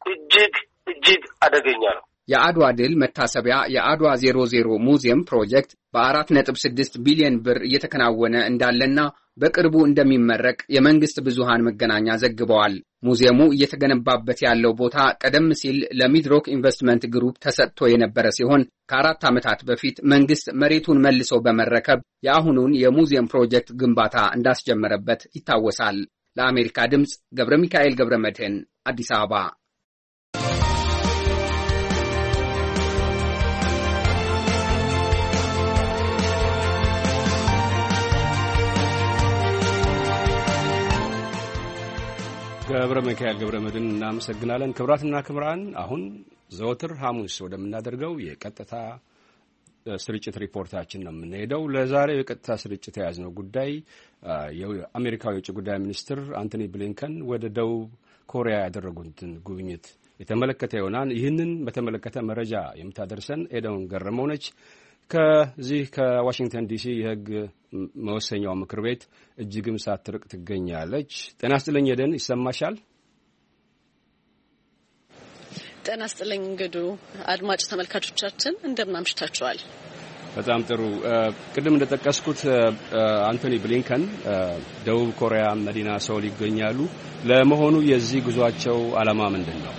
እጅግ አደገኛ ነው። የአድዋ ድል መታሰቢያ የአድዋ 00 ሙዚየም ፕሮጀክት በ4.6 ቢሊዮን ብር እየተከናወነ እንዳለና በቅርቡ እንደሚመረቅ የመንግስት ብዙሃን መገናኛ ዘግበዋል። ሙዚየሙ እየተገነባበት ያለው ቦታ ቀደም ሲል ለሚድሮክ ኢንቨስትመንት ግሩፕ ተሰጥቶ የነበረ ሲሆን ከ4 ዓመታት በፊት መንግስት መሬቱን መልሶ በመረከብ የአሁኑን የሙዚየም ፕሮጀክት ግንባታ እንዳስጀመረበት ይታወሳል። ለአሜሪካ ድምጽ ገብረ ሚካኤል ገብረ መድህን አዲስ አበባ። ገብረ ሚካኤል ገብረ መድህን እናመሰግናለን። ክብራትና ክብራን አሁን ዘወትር ሐሙስ ወደምናደርገው የቀጥታ ስርጭት ሪፖርታችን ነው የምንሄደው። ለዛሬው የቀጥታ ስርጭት የያዝነው ጉዳይ የአሜሪካው የውጭ ጉዳይ ሚኒስትር አንቶኒ ብሊንከን ወደ ደቡብ ኮሪያ ያደረጉትን ጉብኝት የተመለከተ ይሆናል። ይህንን በተመለከተ መረጃ የምታደርሰን ኤደን ገረመው ነች። ከዚህ ከዋሽንግተን ዲሲ የሕግ መወሰኛው ምክር ቤት እጅግም ሳትርቅ ትገኛለች። ጤና ይስጥልኝ ኤደን፣ ይሰማሻል? ጤና ይስጥልኝ እንግዲህ አድማጭ ተመልካቾቻችን እንደምን አምሽታችኋል? በጣም ጥሩ። ቅድም እንደተጠቀስኩት አንቶኒ ብሊንከን ደቡብ ኮሪያ መዲና ሶል ይገኛሉ። ለመሆኑ የዚህ ጉዟቸው ዓላማ ምንድነው?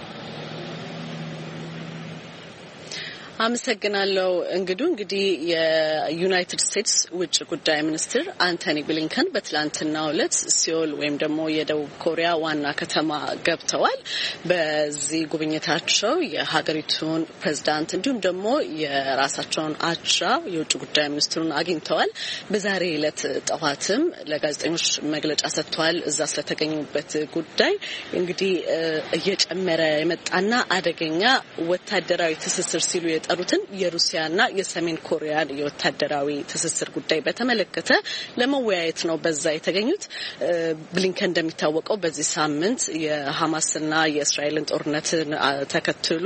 አመሰግናለሁ እንግዲህ የዩናይትድ ስቴትስ ውጭ ጉዳይ ሚኒስትር አንቶኒ ብሊንከን በትላንትናው ዕለት ሲኦል ወይም ደግሞ የደቡብ ኮሪያ ዋና ከተማ ገብተዋል። በዚህ ጉብኝታቸው የሀገሪቱን ፕሬዝዳንት እንዲሁም ደግሞ የራሳቸውን አቻ የውጭ ጉዳይ ሚኒስትሩን አግኝተዋል። በዛሬ ዕለት ጠዋትም ለጋዜጠኞች መግለጫ ሰጥተዋል። እዛ ስለተገኙበት ጉዳይ እንግዲህ እየጨመረ የመጣና አደገኛ ወታደራዊ ትስስር ሲሉ የጠሩትን የሩሲያና የሰሜን ኮሪያን የወታደራዊ ትስስር ጉዳይ በተመለከተ ለመወያየት ነው በዛ የተገኙት። ብሊንከን እንደሚታወቀው በዚህ ሳምንት የሐማስና የእስራኤልን ጦርነት ተከትሎ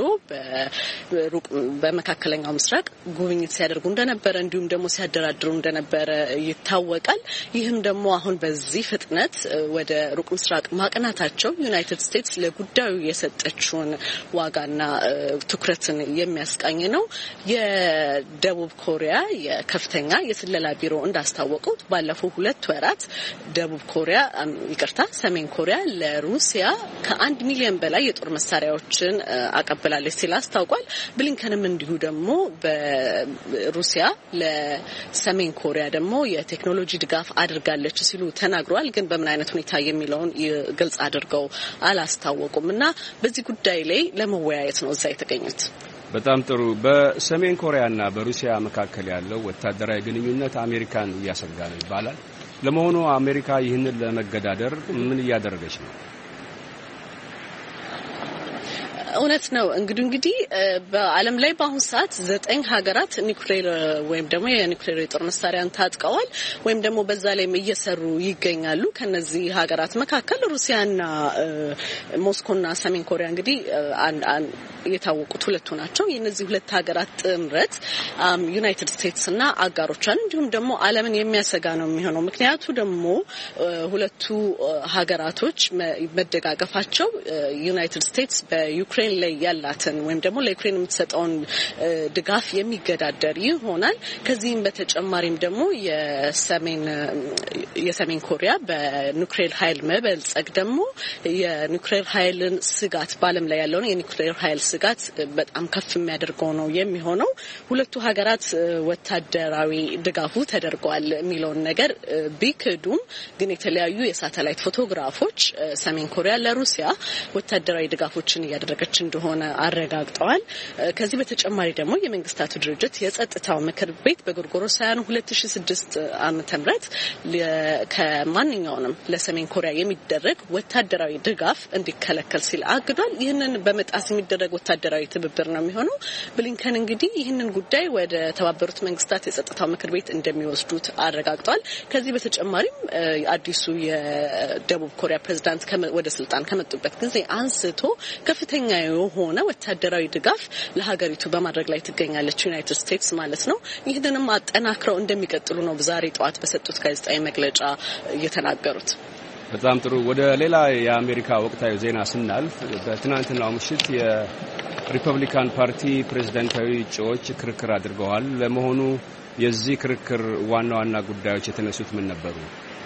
በመካከለኛው ምስራቅ ጉብኝት ሲያደርጉ እንደነበረ እንዲሁም ደግሞ ሲያደራድሩ እንደነበረ ይታወቃል። ይህም ደግሞ አሁን በዚህ ፍጥነት ወደ ሩቅ ምስራቅ ማቅናታቸው ዩናይትድ ስቴትስ ለጉዳዩ የሰጠችውን ዋጋና ትኩረትን የሚያስቃኝ ነው። የደቡብ ኮሪያ የከፍተኛ የስለላ ቢሮ እንዳስታወቁት ባለፈው 2 ወራት ሰሜን ኮሪያ ለሩሲያ ከ1 ሚሊዮን በላይ የጦር መሳሪያዎችን አቀብላለች ሲል አስታውቋል። ብሊንከንም እንዲሁ ደግሞ በሩሲያ ለሰሜን ኮሪያ ደግሞ የቴክኖሎጂ ድጋፍ አድርጋለች ሲሉ ተናግረዋል። ግን በምን አይነት ሁኔታ የሚለውን ግልጽ አድርገው አላስታወቁምና በዚህ ጉዳይ ላይ ለመወያየት ነው እዛ የተገኙት። በጣም ጥሩ። በሰሜን ኮሪያና በሩሲያ መካከል ያለው ወታደራዊ ግንኙነት አሜሪካን እያሰጋ ነው ይባላል። ለመሆኑ አሜሪካ ይህንን ለመገዳደር ምን እያደረገች ነው? እውነት ነው እንግዲህ በዓለም ላይ በአሁኑ ሰዓት 9 ሀገራት ኒውክሌር ወይም ደግሞ የኒውክሌር የጦር መሳሪያን ታጥቀዋል ወይም ደግሞ በዛ ላይ እየሰሩ ይገኛሉ። ከነዚህ ሀገራት መካከል ሩሲያና ሞስኮና ሰሜን ኮሪያ እንግዲህ የታወቁት ሁለቱ ናቸው። የነዚህ ሁለት ሀገራት ጥምረት ዩናይትድ ስቴትስና አጋሮቿን እንዲሁም ደግሞ ዓለምን የሚያሰጋ ነው የሚሆነው። ምክንያቱ ደግሞ ሁለቱ ሀገራቶች መደጋገፋቸው ዩናይትድ ስቴትስ በዩክሬን ላይ ያላትን ወይም ደግሞ ለዩክሬን የምትሰጠውን ድጋፍ የሚገዳደር ይሆናል። ከዚህም በተጨማሪም ደግሞ የሰሜን ኮሪያ በኒውክሌር ኃይል መበልጸግ ደግሞ የኒውክሌር ኃይልን ስጋት በዓለም ላይ ያለውን የኒውክሌር ኃይል ስጋት በጣም ከፍ የሚያደርገው ነው የሚሆነው። ሁለቱ ሀገራት ወታደራዊ ድጋፉ ተደርጓል የሚለውን ነገር ቢክዱም ግን የተለያዩ የሳተላይት ፎቶግራፎች ሰሜን ኮሪያ ለሩሲያ ወታደራዊ ድጋፎችን እያደረገች እንደሆነ አረጋግጠዋል። ከዚህ በተጨማሪ ደግሞ የመንግስታቱ ድርጅት የጸጥታው ምክር ቤት በጎርጎሮሳውያኑ 2006 ዓመተ ምህረት ከማንኛውም ለሰሜን ኮሪያ የሚደረግ ወታደራዊ ድጋፍ እንዲከለከል ሲል አግዷል። ይህንን በመጣስ የሚደረግ ወታደራዊ ትብብር ነው የሚሆነው። ብሊንከን እንግዲህ ይህንን ጉዳይ ወደ ተባበሩት መንግስታት የጸጥታው ምክር ቤት እንደሚወስዱት አረጋግጠዋል። ከዚህ በተጨማሪም አዲሱ የደቡብ ኮሪያ ፕሬዝዳንት ወደ ስልጣን ከመጡበት ጊዜ አንስቶ ከፍተኛ የሆነ ወታደራዊ ድጋፍ ለሀገሪቱ በማድረግ ላይ ትገኛለች ዩናይትድ ስቴትስ ማለት ነው። ይህንንም አጠናክረው እንደሚቀጥሉ ነው ዛሬ ጠዋት በሰጡት ጋዜጣዊ መግለጫ እየተናገሩት። በጣም ጥሩ። ወደ ሌላ የአሜሪካ ወቅታዊ ዜና ስናልፍ በትናንትናው ምሽት የሪፐብሊካን ፓርቲ ፕሬዝዳንታዊ እጩዎች ክርክር አድርገዋል። ለመሆኑ የዚህ ክርክር ዋና ዋና ጉዳዮች የተነሱት ምን ነበሩ?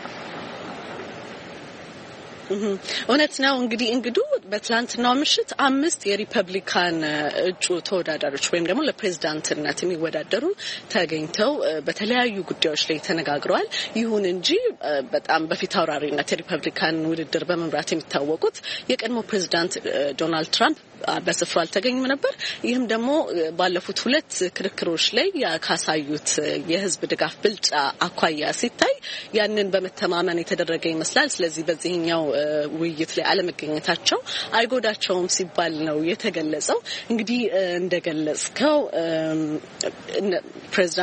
እውነት ነው እንግዲህ በትላንትናው ምሽት 5 የሪፐብሊካን እጩ ተወዳዳሪዎች ወይም ደግሞ ለፕሬዝዳንትነት የሚወዳደሩ ተገኝተው በተለያዩ ጉዳዮች ላይ ተነጋግረዋል። ይሁን እንጂ በጣም በፊት አውራሪነት የሪፐብሊካን ውድድር በመምራት የሚታወቁት የቀድሞ ፕሬዝዳንት ዶናልድ ትራምፕ በስፍራው አልተገኙም ነበር። ይህም ደግሞ ባለፉት 2 ክርክሮች ላይ ካሳዩት የህዝብ ድጋፍ ብልጫ አኳያ ሲታይ ያንን በመተማመን የተደረገ ይመስላል። ስለዚህ በዚህኛው ውይይት ላይ አለመገኘታቸው አይጎዳቸውም ሲባል ነው የተገለጸው። እንግዲህ እንደገለጽከው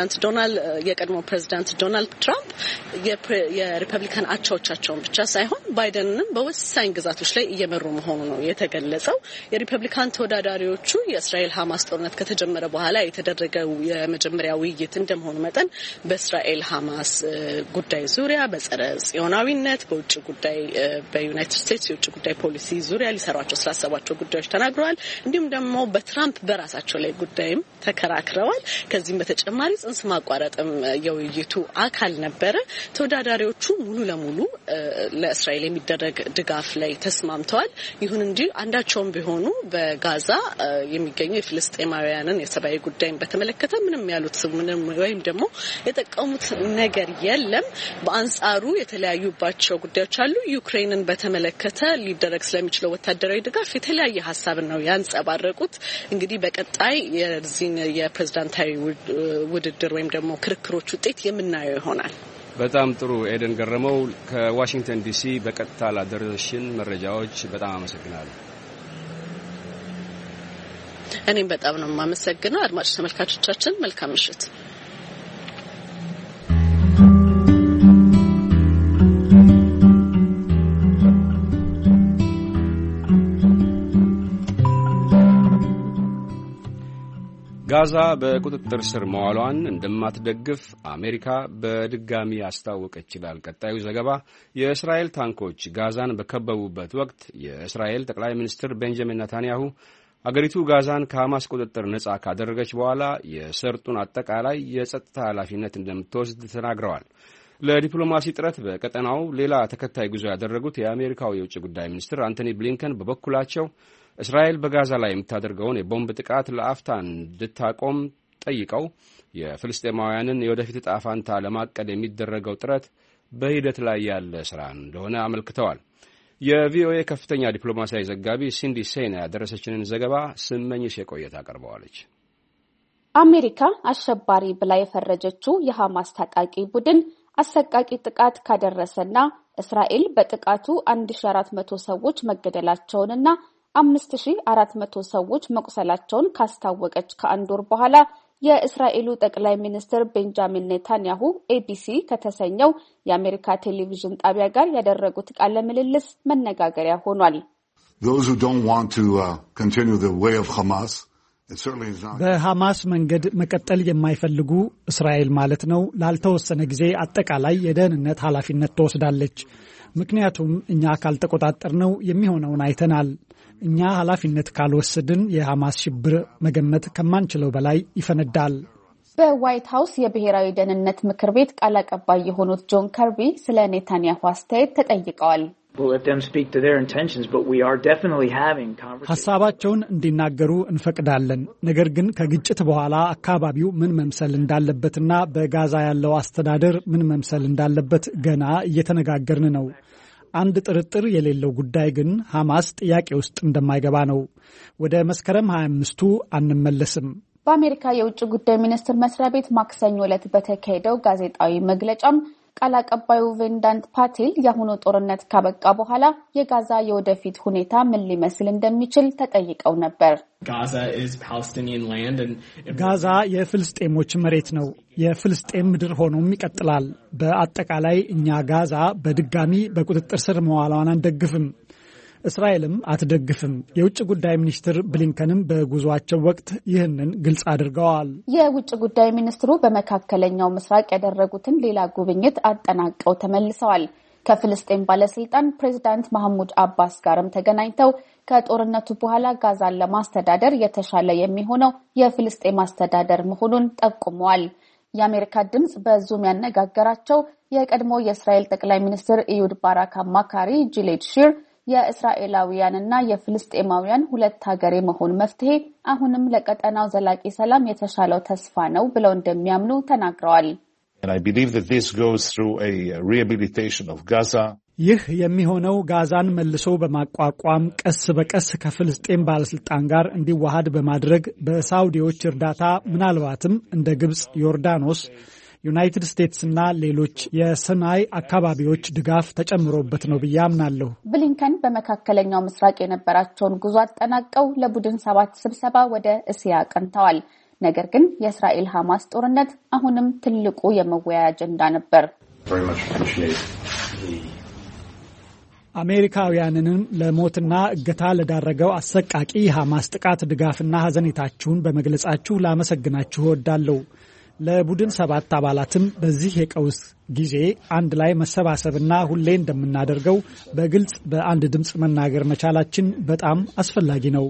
የቀድሞ ፕሬዝዳንት ዶናልድ ትራምፕ የሪፐብሊካን አቻዎቻቸውን ብቻ ሳይሆን ባይደንንም በወሳኝ ግዛቶች ላይ እየመሩ መሆኑ ነው የተገለጸው። የሪፐብሊካን ተወዳዳሪዎቹ የእስራኤል ሐማስ ጦርነት ከተጀመረ በኋላ የተደረገው የመጀመሪያ ውይይት እንደመሆኑ መጠን በእስራኤል ሐማስ ጉዳይ ዙሪያ፣ በጸረ ጽዮናዊነት፣ በውጭ ጉዳይ በዩናይትድ ስቴትስ የውጭ ጉዳይ ፖሊሲ ዙሪያ ሊሰሯቸው ስላሰባቸው ጉዳዮች ተናግረዋል። እንዲሁም ደግሞ በትራምፕ በራሳቸው ላይ ጉዳይም ተከራክረዋል። ከዚህም በተጨማሪ ጽንስ ማቋረጥም የውይይቱ አካል ነበረ። ተወዳዳሪዎቹ ሙሉ ለሙሉ ለእስራኤል የሚደረግ ድጋፍ ላይ ተስማምተዋል። ይሁን እንጂ አንዳቸውም ቢሆኑ በጋዛ የሚገኙ የፍልስጤማውያንን የሰብአዊ ጉዳይን በተመለከተ ምንም ያሉት ወይም ደግሞ የጠቀሙት ነገር የለም። በአንጻሩ የተለያዩባቸው ጉዳዮች አሉ። ዩክሬንን በተመለከተ ሊደረግ ስለሚችለው ወታደራዊ ድጋፍ የተለያየ ሀሳብ ነው ያንጸባረቁት። እንግዲህ በቀጣይ የዚህን የፕሬዝዳንታዊ ውድድር ወይም ደግሞ ክርክሮች ውጤት የምናየው ይሆናል። በጣም ጥሩ ኤደን ገረመው ከዋሽንግተን ዲሲ በቀጥታ ላደረሽን መረጃዎች በጣም አመሰግናለሁ። እኔም በጣም ነው የማመሰግነው። አድማጭ ተመልካቾቻችን መልካም ምሽት። ጋዛ በቁጥጥር ስር መዋሏን እንደማትደግፍ አሜሪካ በድጋሚ አስታወቀች ይላል ቀጣዩ ዘገባ። የእስራኤል ታንኮች ጋዛን በከበቡበት ወቅት የእስራኤል ጠቅላይ ሚኒስትር ቤንጃሚን ኔታንያሁ አገሪቱ ጋዛን ከሐማስ ቁጥጥር ነጻ ካደረገች በኋላ የሰርጡን አጠቃላይ የጸጥታ ኃላፊነት እንደምትወስድ ተናግረዋል። ለዲፕሎማሲ ጥረት በቀጠናው ሌላ ተከታይ ጉዞ ያደረጉት የአሜሪካው የውጭ ጉዳይ ሚኒስትር አንቶኒ ብሊንከን በበኩላቸው እስራኤል በጋዛ ላይ የምታደርገውን የቦምብ ጥቃት ለአፍታ እንድታቆም ጠይቀው የፍልስጤማውያንን የወደፊት ዕጣ ፈንታ ለማቀድ የሚደረገው ጥረት በሂደት ላይ ያለ ስራ እንደሆነ አመልክተዋል። የቪኦኤ ከፍተኛ ዲፕሎማሲያዊ ዘጋቢ ሲንዲ ሴና ያደረሰችንን ዘገባ ስመኝሽ የቆየት አቀርበዋለች። አሜሪካ አሸባሪ ብላ የፈረጀችው የሐማስ ታጣቂ ቡድን አሰቃቂ ጥቃት ካደረሰና እስራኤል በጥቃቱ 1400 ሰዎች መገደላቸውንና 5400 ሰዎች መቁሰላቸውን ካስታወቀች ከአንድ ወር በኋላ የእስራኤሉ ጠቅላይ ሚኒስትር ቤንጃሚን ኔታንያሁ ኤቢሲ ከተሰኘው የአሜሪካ ቴሌቪዥን ጣቢያ ጋር ያደረጉት ቃለ ምልልስ መነጋገሪያ ሆኗል። በሐማስ መንገድ መቀጠል የማይፈልጉ እስራኤል ማለት ነው ላልተወሰነ ጊዜ አጠቃላይ የደህንነት ኃላፊነት ትወስዳለች። ምክንያቱም እኛ ካልተቆጣጠርነው የሚሆነውን አይተናል። እኛ ኃላፊነት ካልወሰድን የሐማስ ሽብር መገመት ከማንችለው በላይ ይፈነዳል። በዋይት ሃውስ የብሔራዊ ደህንነት ምክር ቤት ቃል አቀባይ የሆኑት ጆን ከርቢ ስለ ኔታንያሁ አስተያየት ተጠይቀዋል። ሐሳባቸውን እንዲናገሩ እንፈቅዳለን። ነገር ግን ከግጭት በኋላ አካባቢው ምን መምሰል እንዳለበትና በጋዛ ያለው አስተዳደር ምን መምሰል እንዳለበት ገና እየተነጋገርን ነው። አንድ ጥርጥር የሌለው ጉዳይ ግን ሐማስ ጥያቄ ውስጥ እንደማይገባ ነው። ወደ መስከረም 25ቱ አንመለስም። በአሜሪካ የውጭ ጉዳይ ሚኒስቴር መስሪያ ቤት ማክሰኞ ዕለት በተካሄደው ጋዜጣዊ መግለጫም ቃል አቀባዩ ቬንዳንት ፓቴል የአሁኑ ጦርነት ካበቃ በኋላ የጋዛ የወደፊት ሁኔታ ምን ሊመስል እንደሚችል ተጠይቀው ነበር። ጋዛ የፍልስጤሞች መሬት ነው። የፍልስጤም ምድር ሆኖም ይቀጥላል። በአጠቃላይ እኛ ጋዛ በድጋሚ በቁጥጥር ስር መዋሏን አንደግፍም። እስራኤልም አትደግፍም። የውጭ ጉዳይ ሚኒስትር ብሊንከንም በጉዟቸው ወቅት ይህንን ግልጽ አድርገዋል። የውጭ ጉዳይ ሚኒስትሩ በመካከለኛው ምስራቅ ያደረጉትን ሌላ ጉብኝት አጠናቀው ተመልሰዋል። ከፍልስጤም ባለስልጣን ፕሬዚዳንት ማህሙድ አባስ ጋርም ተገናኝተው ከጦርነቱ በኋላ ጋዛን ለማስተዳደር የተሻለ የሚሆነው የፍልስጤም አስተዳደር መሆኑን ጠቁመዋል። የአሜሪካ ድምጽ በዙም ያነጋገራቸው የቀድሞ የእስራኤል ጠቅላይ ሚኒስትር ኢዩድ ባራክ አማካሪ ጂሌድ ሺር የእስራኤላውያንና የፍልስጤማውያን ሁለት ሀገር የመሆን መፍትሄ አሁንም ለቀጠናው ዘላቂ ሰላም የተሻለው ተስፋ ነው ብለው እንደሚያምኑ ተናግረዋል። ይህ የሚሆነው ጋዛን መልሶ በማቋቋም ቀስ በቀስ ከፍልስጤም ባለስልጣን ጋር እንዲዋሃድ በማድረግ በሳውዲዎች እርዳታ ምናልባትም እንደ ግብጽ፣ ዮርዳኖስ፣ ዩናይትድ ስቴትስ እና ሌሎች የሰማይ አካባቢዎች ድጋፍ ተጨምሮበት ነው ብዬ አምናለሁ። ብሊንከን በመካከለኛው ምስራቅ የነበራቸውን ጉዞ አጠናቀው ለቡድን 7 ስብሰባ ወደ እስያ አቅንተዋል። ነገር ግን የእስራኤል ሐማስ ጦርነት አሁንም ትልቁ የመወያያ አጀንዳ ነበር። አሜሪካውያንን ለሞትና እገታ ለዳረገው አሰቃቂ ሐማስ ጥቃት ድጋፍና ሐዘኔታችሁን በመግለጻችሁ ላመሰግናችሁ እወዳለሁ። ለቡድን 7 አባላትም በዚህ የቀውስ ጊዜ አንድ ላይ መሰባሰብና ሁሌ እንደምናደርገው በግልጽ በአንድ ድምጽ መናገር መቻላችን በጣም አስፈላጊ ነው።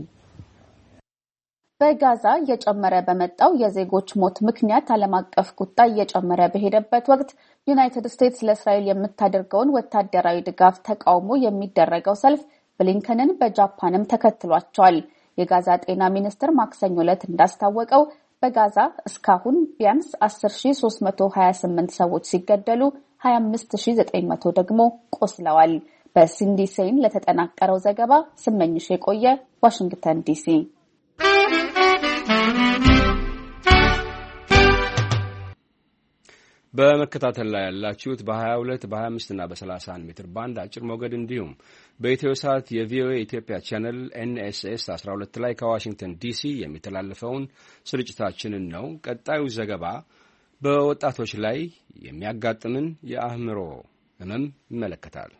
በጋዛ እየጨመረ በመጣው የዜጎች ሞት ምክንያት ዓለም አቀፍ ቁጣ እየጨመረ በሄደበት ወቅት ዩናይትድ ስቴትስ ለእስራኤል የምታደርገውን ወታደራዊ ድጋፍ ተቃውሞ የሚደረገው ሰልፍ ብሊንከንን በጃፓንም ተከትሏቸዋል። የጋዛ ጤና ሚኒስቴር ማክሰኞ ዕለት እንዳስታወቀው በጋዛ እስካሁን ቢያንስ 10328 ሰዎች ሲገደሉ 25900 ደግሞ ቆስለዋል። በሲንዲ ሴይን ለተጠናቀረው ዘገባ ስመኝሽ የቆየ ዋሽንግተን ዲሲ። በመከታተል ላይ ያላችሁት በ22 በ25 እና በ31 ሜትር ባንድ አጭር ሞገድ እንዲሁም በኢትዮ ሳት የቪኦኤ ኢትዮጵያ ቻነል NSS 12 ላይ ከዋሽንግተን ዲሲ የሚተላለፈውን ስርጭታችንን ነው። ቀጣዩ ዘገባ በወጣቶች ላይ የሚያጋጥምን የአእምሮ ህመም ይመለከታል።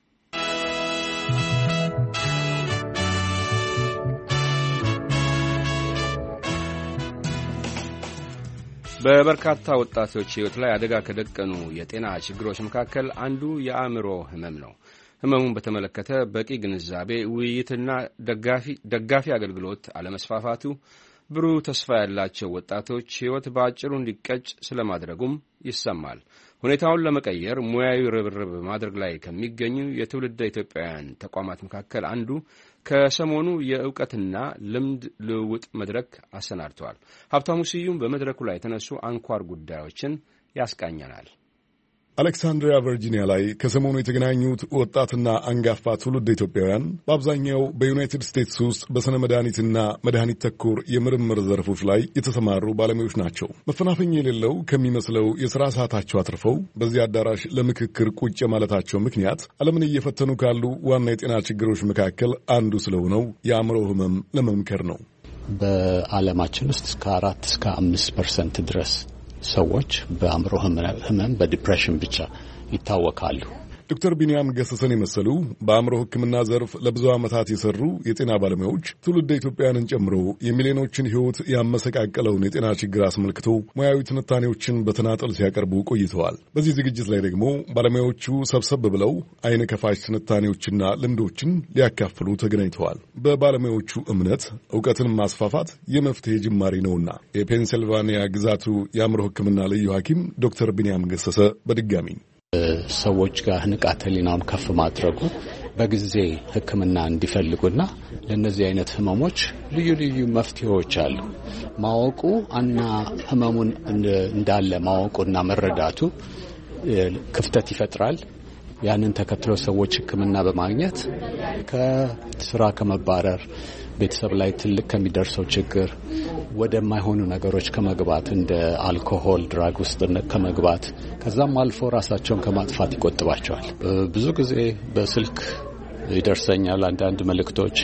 በበርካታ ወጣቶች ህይወት ላይ አደጋ ከደቀኑ የጤና ችግሮች መካከል አንዱ የአእምሮ ህመም ነው። ህመሙን በተመለከተ በቂ ግንዛቤ፣ ውይይትና ደጋፊ አገልግሎት አለመስፋፋቱ ብሩህ ተስፋ ያላቸው ወጣቶች ህይወት በአጭሩ እንዲቀጭ ስለማድረጉም ይሰማል። ሁኔታውን ለመቀየር ሙያዊ ርብርብ ማድረግ ላይ ከሚገኙ የትውልደ ኢትዮጵያውያን ተቋማት መካከል አንዱ ከሰሞኑ የእውቀትና ልምድ ልውውጥ መድረክ አሰናድተዋል። ሀብታሙ ስዩም በመድረኩ ላይ የተነሱ አንኳር ጉዳዮችን ያስቃኘናል። አሌክሳንድሪያ ቨርጂኒያ ላይ ከሰሞኑ የተገናኙት ወጣትና አንጋፋ ትውልድ ኢትዮጵያውያን በአብዛኛው በዩናይትድ ስቴትስ ውስጥ በሥነ መድኃኒትና መድኃኒት ተኮር የምርምር ዘርፎች ላይ የተሰማሩ ባለሙያዎች ናቸው። መፈናፈኛ የሌለው ከሚመስለው የሥራ ሰዓታቸው አትርፈው በዚህ አዳራሽ ለምክክር ቁጭ ማለታቸው ምክንያት ዓለምን እየፈተኑ ካሉ ዋና የጤና ችግሮች መካከል አንዱ ስለሆነው የአእምሮ ህመም ለመምከር ነው። በዓለማችን ውስጥ እስከ 4-5% ድረስ ሰዎች በአእምሮ ህመም በዲፕሬሽን ብቻ ይታወቃሉ። ዶክተር ቢንያም ገሰሰን የመሰሉ በአእምሮ ሕክምና ዘርፍ ለብዙ ዓመታት የሰሩ የጤና ባለሙያዎች ትውልደ ኢትዮጵያውያንን ጨምሮ የሚሊዮኖችን ሕይወት ያመሰቃቀለውን የጤና ችግር አስመልክቶ ሙያዊ ትንታኔዎችን በተናጠል ሲያቀርቡ ቆይተዋል። በዚህ ዝግጅት ላይ ደግሞ ባለሙያዎቹ ሰብሰብ ብለው አይን ከፋች ትንታኔዎችና ልምዶችን ሊያካፍሉ ተገናኝተዋል። በባለሙያዎቹ እምነት እውቀትን ማስፋፋት የመፍትሄ ጅማሬ ነውና የፔንሲልቫኒያ ግዛቱ የአእምሮ ሕክምና ልዩ ሐኪም ዶክተር ቢንያም ገሰሰ በድጋሚ ሰዎች ጋር ንቃተ ህሊናውን ከፍ ማድረጉ በጊዜ ህክምና እንዲፈልጉና ለነዚህ አይነት ህመሞች ልዩ ልዩ መፍትሄዎች አሉ። ማወቁ እና ህመሙን እንዳለ ማወቁና መረዳቱ ክፍተት ይፈጥራል። ያንን ተከትሎ ሰዎች ህክምና በማግኘት ከስራ ከመባረር ቤተሰብ ላይ ትልቅ ከሚደርሰው ችግር ወደማይሆኑ ነገሮች ከመግባት እንደ አልኮሆል፣ ድራግ ውስጥ ከመግባት ከዛም አልፎ ራሳቸውን ከማጥፋት ይቆጥባቸዋል። ብዙ ጊዜ በስልክ ይደርሰኛል አንዳንድ መልእክቶች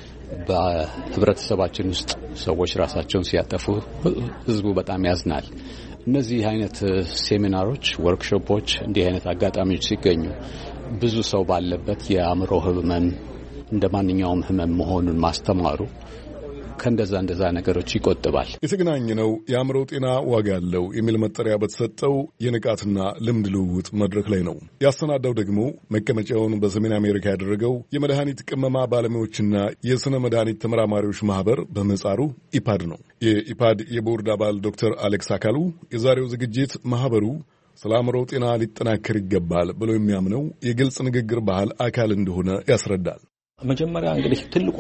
በህብረተሰባችን ውስጥ ሰዎች ራሳቸውን ሲያጠፉ ህዝቡ በጣም ያዝናል። እነዚህ አይነት ሴሚናሮች፣ ወርክሾፖች፣ እንዲህ አይነት አጋጣሚዎች ሲገኙ ብዙ ሰው ባለበት የአእምሮ ህመም እንደ ማንኛውም ህመም መሆኑን ማስተማሩ ከእንደዛ ነገሮች ይቆጥባል። የተገናኘነው የአእምሮ ጤና ዋጋ ያለው የሚል መጠሪያ በተሰጠው የንቃትና ልምድ ልውውጥ መድረክ ላይ ነው። ያሰናዳው ደግሞ መቀመጫውን በሰሜን አሜሪካ ያደረገው የመድኃኒት ቅመማ ባለሙያዎችና የሥነ መድኃኒት ተመራማሪዎች ማህበር በምህጻሩ ኢፓድ ነው። የኢፓድ የቦርድ አባል ዶክተር አሌክስ አካሉ የዛሬው ዝግጅት ማህበሩ ስለ አእምሮ ጤና ሊጠናከር ይገባል ብሎ የሚያምነው የግልጽ ንግግር ባህል አካል እንደሆነ ያስረዳል። መጀመሪያ እንግዲህ ትልቁ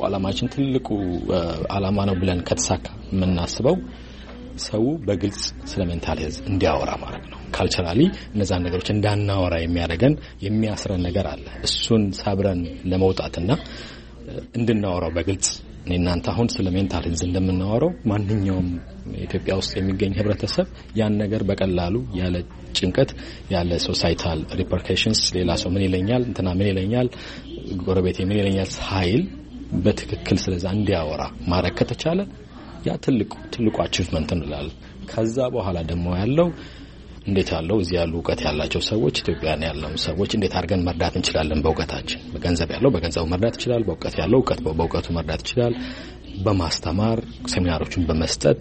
ዓላማ ነው ብለን ከተሳካ የምናስበው ሰው በግልጽ ስለ ሜንታል ሄልዝ እንዲያወራ ማድረግ ነው። ካልቸራሊ እነዛን ነገሮች እንዳናወራ የሚያደርገን የሚያስረን ነገር አለ። እሱን ሳብረን ለመውጣትና እንድናወራው በግልጽ እናንተ አሁን ስለ ሜንታል ሄልዝ እንደምናወራው ማንኛውም ኢትዮጵያ ውስጥ የሚገኝ ህብረተሰብ ያን ነገር በቀላሉ ያለ ጭንቀት ያለ ሶሳይታል ሪፐርኬሽንስ ሌላ ሰው ምን ይለኛል እንትና ምን ይለኛል ጎረቤቴ ምን ይለኛል ሳይል በትክክል ስለዛ እንዲያወራ ማድረግ ከተቻለ ያ ትልቁ አቺቭመንት እንላለን። ከዛ በኋላ ደግሞ ያለው እንዴት ያለው እዚህ ያሉ ዕውቀት ያላቸው ሰዎች ኢትዮጵያን ያለው ሰዎች እንዴት አድርገን መርዳት እንችላለን? በእውቀታችን በገንዘብ ያለው በገንዘቡ መርዳት ይችላል። በእውቀት ያለው በእውቀቱ መርዳት ይችላል። በማስተማር ሴሚናሮችን በመስጠት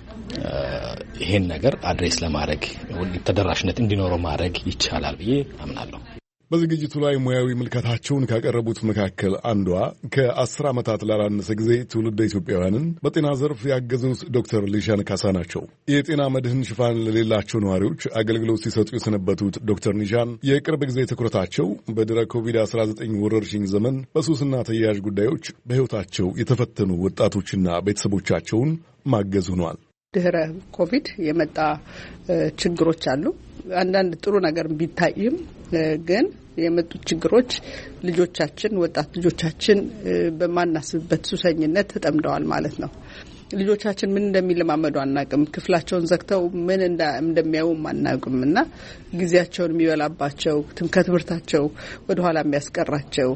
ይሄን ነገር አድሬስ ለማድረግ ተደራሽነት እንዲኖረው ማድረግ ይቻላል ብዬ አምናለሁ። በዝግጅቱ ላይ ሙያዊ ምልከታቸውን ካቀረቡት መካከል አንዷ ከ10 ዓመታት ላላነሰ ጊዜ ትውልደ ኢትዮጵያውያንን በጤና ዘርፍ ያገዙት ዶክተር ሊሻን ካሳ ናቸው። የጤና መድህን ሽፋን ለሌላቸው ነዋሪዎች አገልግሎት ሲሰጡ የሰነበቱት ዶክተር ኒሻን የቅርብ ጊዜ ትኩረታቸው በድረ ኮቪድ-19 ወረርሽኝ ዘመን በሱስና ተያያዥ ጉዳዮች በሕይወታቸው የተፈተኑ ወጣቶችና ቤተሰቦቻቸውን ማገዝ ሆኗል። ድህረ ኮቪድ የመጣ ችግሮች አሉ። አንዳንድ ጥሩ ነገር ቢታይም ግን የመጡት ችግሮች ልጆቻችን ወጣት ልጆቻችን በማናስብበት ሱሰኝነት ተጠምደዋል ማለት ነው። ልጆቻችን ምን እንደሚለማመዱ አናውቅም። ክፍላቸውን ዘግተው ምን እንደሚያዩ አናውቅምና ጊዜያቸውን የሚበላባቸው ከትምህርታቸው ወደ ኋላ የሚያስቀራቸው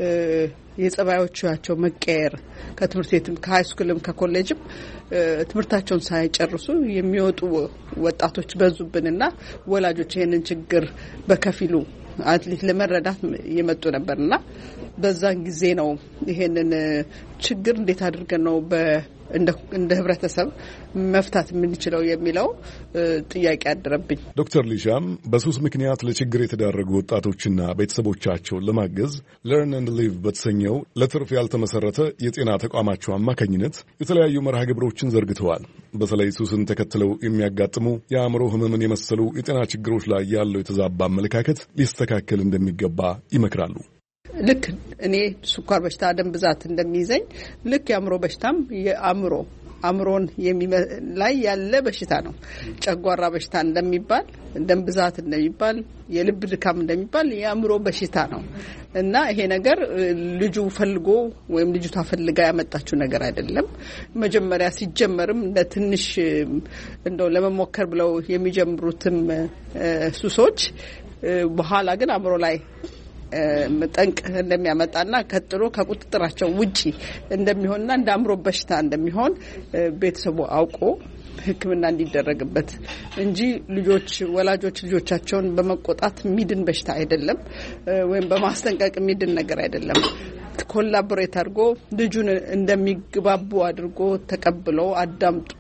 የጸባዮቻቸው መቀየር ከትምህርት ቤትም ከሃይስኩልም ከኮሌጅም ትምህርታቸውን ሳይጨርሱ የሚወጡ ወጣቶች በዙብንና ወላጆች ይሄንን ችግር በከፊሉ አትሊት ለመረዳት የመጡ ነበርና በዛን ጊዜ ነው ይሄንን ችግር እንዴት አድርገን ነው እንደ ህብረተሰብ መፍታት የምንችለው የሚለው ጥያቄ አደረብኝ። ዶክተር ሊሻም በሱስ ምክንያት ለችግር የተዳረጉ ወጣቶችና ቤተሰቦቻቸውን ለማገዝ ለርን ኤንድ ሊቭ በተሰኘው ለትርፍ ያልተመሰረተ የጤና ተቋማቸው አማካኝነት የተለያዩ መርሃ ግብሮችን ዘርግተዋል። በተለይ ሱስን ተከትለው የሚያጋጥሙ የአእምሮ ህመምን የመሰሉ የጤና ችግሮች ላይ ያለው የተዛባ አመለካከት ሊስተካከል እንደሚገባ ይመክራሉ። ልክ እኔ ስኳር በሽታ ደም ብዛት እንደሚይዘኝ ልክ የአእምሮ በሽታም አእምሮን ላይ ያለ በሽታ ነው። ጨጓራ በሽታ እንደሚባል፣ ደም ብዛት እንደሚባል፣ የልብ ድካም እንደሚባል የአእምሮ በሽታ ነው እና ይሄ ነገር ልጁ ፈልጎ ወይም ልጅቷ ፈልጋ ያመጣችው ነገር አይደለም። መጀመሪያ ሲጀመርም ለትንሽ እንደው ለመሞከር ብለው የሚጀምሩትም ሱሶች በኋላ ግን አእምሮ ላይ ጠንቅ እንደሚያመጣና ከጥሎ ከቁጥጥራቸው ውጪ እንደሚሆንና እንደ አእምሮ በሽታ እንደሚሆን ቤተሰቡ አውቆ ሕክምና እንዲደረግበት እንጂ ወላጆች ልጆቻቸውን በመቆጣት የሚድን በሽታ አይደለም፣ ወይም በማስጠንቀቅ የሚድን ነገር አይደለም። ኮላቦሬት አድርጎ ልጁን እንደሚግባቡ አድርጎ ተቀብሎ አዳምጦ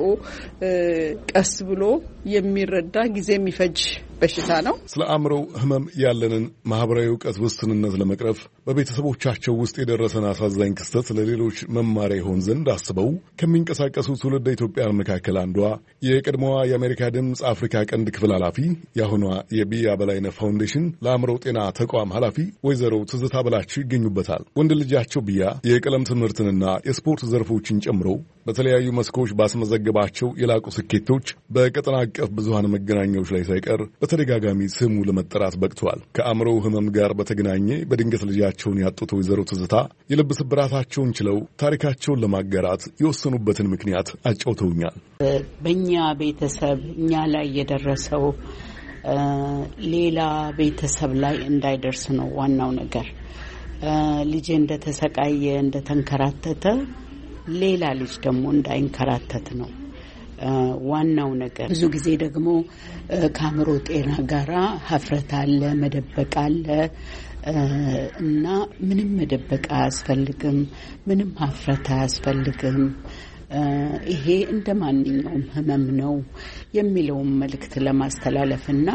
ቀስ ብሎ የሚረዳ ጊዜ የሚፈጅ በሽታ ነው። ስለ አእምሮ ህመም ያለንን ማህበራዊ ዕውቀት ውስንነት ለመቅረፍ በቤተሰቦቻቸው ውስጥ የደረሰን አሳዛኝ ክስተት ለሌሎች መማሪያ ይሆን ዘንድ አስበው ከሚንቀሳቀሱ ትውልደ ኢትዮጵያውያን መካከል አንዷ የቀድሞዋ የአሜሪካ ድምፅ አፍሪካ ቀንድ ክፍል ኃላፊ የአሁኗ የቢያ በላይነህ ፋውንዴሽን ለአእምሮ ጤና ተቋም ኃላፊ ወይዘሮ ትዝታ በላቸው ይገኙበታል። ወንድ ልጃቸው ቢያ የቀለም ትምህርትንና የስፖርት ዘርፎችን ጨምሮ በተለያዩ መስኮች ባስመዘገባቸው የላቁ ስኬቶች በቀጠና አቀፍ ብዙሃን መገናኛዎች ላይ ሳይቀር በተደጋጋሚ ስሙ ለመጠራት በቅተዋል። ከአእምሮ ህመም ጋር በተገናኘ በድንገት ልጃቸውን ያጡት ወይዘሮ ትዝታ የልብ ስብራታቸውን ችለው ታሪካቸውን ለማጋራት የወሰኑበትን ምክንያት አጫውተውኛል። በእኛ ቤተሰብ እኛ ላይ የደረሰው ሌላ ቤተሰብ ላይ እንዳይደርስ ነው ዋናው ነገር። ልጄ እንደተሰቃየ እንደተንከራተተ ሌላ ልጅ ደግሞ እንዳይንከራተት ነው ዋናው ነገር። ብዙ ጊዜ ደግሞ ከአእምሮ ጤና ጋራ ሀፍረት አለ፣ መደበቅ አለ እና ምንም መደበቅ አያስፈልግም፣ ምንም ሀፍረት አያስፈልግም። ይሄ እንደ ማንኛውም ህመም ነው የሚለውን መልእክት ለማስተላለፍና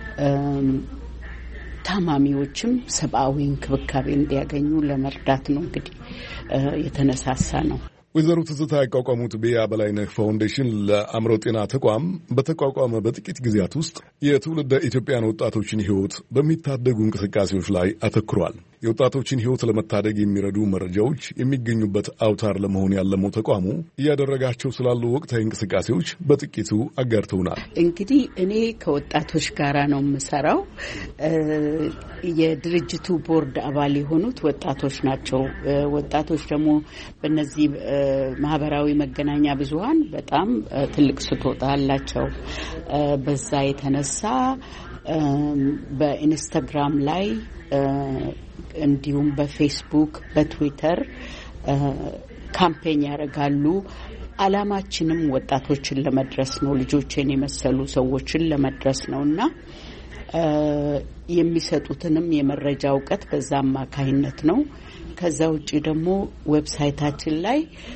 ታማሚዎችም ሰብአዊ እንክብካቤ እንዲያገኙ ለመርዳት ነው እንግዲህ የተነሳሳ ነው። ወይዘሮ ትዝታ ያቋቋሙት ቢያ በላይነህ ፋውንዴሽን ለአእምሮ ጤና ተቋም በተቋቋመ በጥቂት ጊዜያት ውስጥ የትውልደ ኢትዮጵያን ወጣቶችን ሕይወት በሚታደጉ እንቅስቃሴዎች ላይ አተኩሯል። የወጣቶችን ሕይወት ለመታደግ የሚረዱ መረጃዎች የሚገኙበት አውታር ለመሆን ያለመው ተቋሙ እያደረጋቸው ስላሉ ወቅታዊ እንቅስቃሴዎች በጥቂቱ አጋርተውናል። እንግዲህ እኔ ከወጣቶች ጋራ ነው የምሰራው። የድርጅቱ ቦርድ አባል የሆኑት ወጣቶች ናቸው። ወጣቶች ደግሞ በእነዚህ ማህበራዊ መገናኛ ብዙሃን በጣም ትልቅ ስጦታ አላቸው። በዛ የተነሳ በኢንስታግራም ላይ እንዲሁም በፌስቡክ በትዊተር ካምፔን ያደርጋሉ። አላማችንም ወጣቶችን ለመድረስ ነው ልጆችን የመሰሉ ሰዎችን ለመድረስ ነውና የሚሰጡትንም የመረጃ ዕውቀት በዛ አማካይነት ነው ከዛ ውጪ ደግሞ ዌብሳይታችን ላይ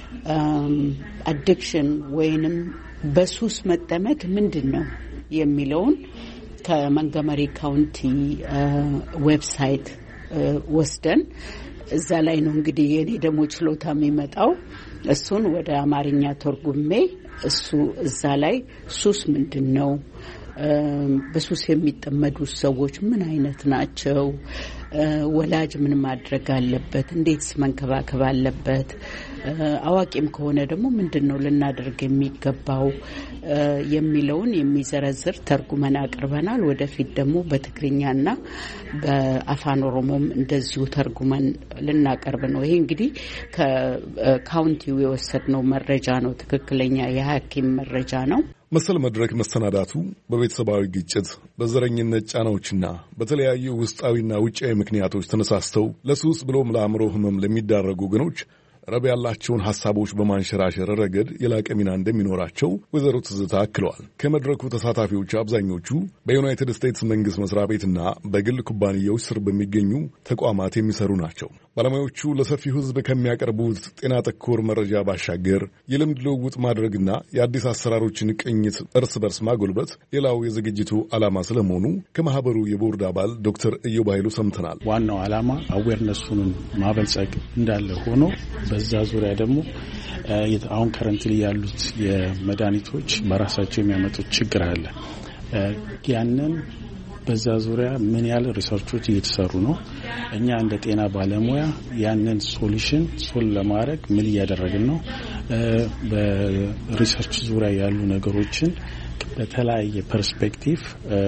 አዲክሽን ወይንም በሱስ መጠመድ ምንድነው የሚለውን ከመንገመሪ ካውንቲ ዌብሳይት ወስደን እዛ ላይ ነው እንግዲህ የኔ ደሞ ችሎታ የሚመጣው እሱን ወደ አማርኛ ተርጉሜ እሱ እዛ ላይ ሱስ ምንድነው በሱስ የሚጠመዱ ሰዎች ምን አይነት ናቸው ወላጅ ምን ማድረግ አለበት እንዴትስ መንከባከብ አለበት አዋቂም ከሆነ ደግሞ ምንድነው ልናደርግ የሚገባው የሚለውን የሚዘረዝር ተርጉመን አቅርበናል ወደፊት ደግሞ በትግርኛና በአፋን ኦሮሞም እንደዚሁ ተርጉመን ልናቀርብ ነው ይሄ እንግዲህ ከካውንቲው የወሰድነው መረጃ ነው ትክክለኛ የሐኪም መረጃ ነው መሰል መድረክ መሰናዳቱ በቤተሰባዊ ግጭት በዘረኝነት ጫናዎችና በተለያዩ ውስጣዊና ውጫዊ ምክንያቶች ተነሳስተው ለሱስ ብሎም ለአእምሮ ህመም ለሚዳረጉ ወገኖች ረብ ያላቸውን ሐሳቦች በማንሸራሸር ረገድ የላቀ ሚና እንደሚኖራቸው ወይዘሮ ትዝታ አክለዋል። ከመድረኩ ተሳታፊዎች አብዛኞቹ በዩናይትድ ስቴትስ መንግስት መስሪያ ቤትና በግል ኩባንያዎች ስር በሚገኙ ተቋማት የሚሰሩ ናቸው። ባለሙያዎቹ ለሰፊው ህዝብ ከሚያቀርቡት ጤና ተኮር መረጃ ባሻገር የልምድ ልውውጥ ማድረግና የአዲስ አሰራሮችን ቅኝት እርስ በርስ ማጎልበት ሌላው የዝግጅቱ ዓላማ ስለመሆኑ ከማህበሩ የቦርድ አባል ዶክተር ኢዮብ ኃይሉ ሰምተናል። ዋናው ዓላማ አዌርነሱን ማበልጸግ እንዳለ ሆኖ በዛ ዙሪያ ደግሞ አሁን ከረንትሊ ያሉት የመድኃኒቶች በራሳቸው የሚያመጡት ችግር አለ ያንን በዛ ዙሪያ ምን ያህል ሪሰርቾች እየተሰሩ ነው እኛ እንደ ጤና ባለሙያ ያንን ሶሉሽን ሶል ለማድረግ ምን እያደረግን ነው በሪሰርች ዙሪያ ያሉ ነገሮችን በተለያየ ፐርስፔክቲቭ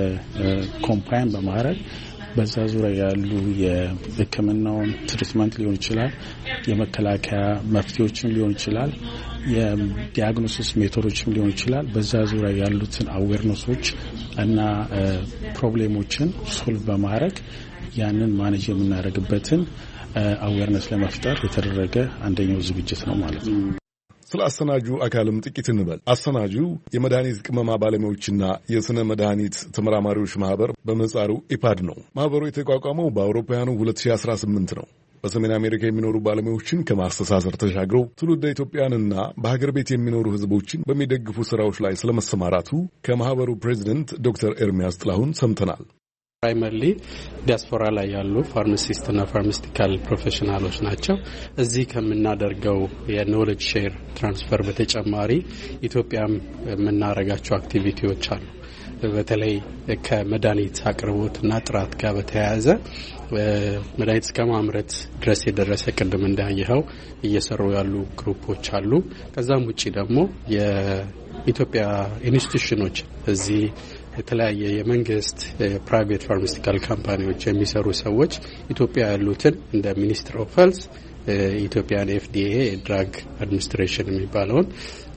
ኮምፓይን በማድረግ በዛ ዙሪያ ያሉ የሕክምናውን ትሪትመንት ሊሆን ይችላል የመከላከያ መፍትሄዎችን ሊሆን ይችላል የዲያግኖሲስ ሜቶዶችም ሊሆን ይችላል በዛ ዙሪያ ያሉትን አዌርነሶች እና ፕሮብሌሞችን ሶልቭ በማድረግ ያንን ማኔጅ የምናደርግበትን አዌርነስ ለመፍጠር የተደረገ አንደኛው ዝግጅት ነው ማለት ነው። ስለ አሰናጁ አካልም ጥቂት እንበል። አሰናጁ የመድኃኒት ቅመማ ባለሙያዎችና የስነ መድኃኒት ተመራማሪዎች ማህበር በምህጻሩ ኢፓድ ነው። ማህበሩ የተቋቋመው በአውሮፓውያኑ 2018 ነው። በሰሜን አሜሪካ የሚኖሩ ባለሙያዎችን ከማስተሳሰር ተሻግረው ትውልደ ኢትዮጵያንና በሀገር ቤት የሚኖሩ ህዝቦችን በሚደግፉ ስራዎች ላይ ስለመሰማራቱ ከማህበሩ ፕሬዚደንት ዶክተር ኤርሚያስ ጥላሁን ሰምተናል። ፕራይመርሊ ዲያስፖራ ላይ ያሉ ፋርማሲስትና ፋርማሲቲካል ፕሮፌሽናሎች ናቸው። እዚህ ከምናደርገው የኖሌጅ ሼር ትራንስፈር በተጨማሪ ኢትዮጵያም የምናረጋቸው አክቲቪቲዎች አሉ። በተለይ ከመድኃኒት አቅርቦትና ጥራት ጋር በተያያዘ መድኃኒት እስከ ማምረት ድረስ የደረሰ ቅድም እንዳየኸው እየሰሩ ያሉ ግሩፖች አሉ። ከዛም ውጪ ደግሞ የኢትዮጵያ ኢንስቲትዩሽኖች እዚህ የተለያየ የመንግስት ፕራይቬት ፋርማሲቲካል ካምፓኒዎች የሚሰሩ ሰዎች ኢትዮጵያ ያሉትን እንደ ሚኒስትር ኦፍ ሄልዝ ኢትዮጵያን ኤፍዲኤ ድራግ አድሚኒስትሬሽን የሚባለውን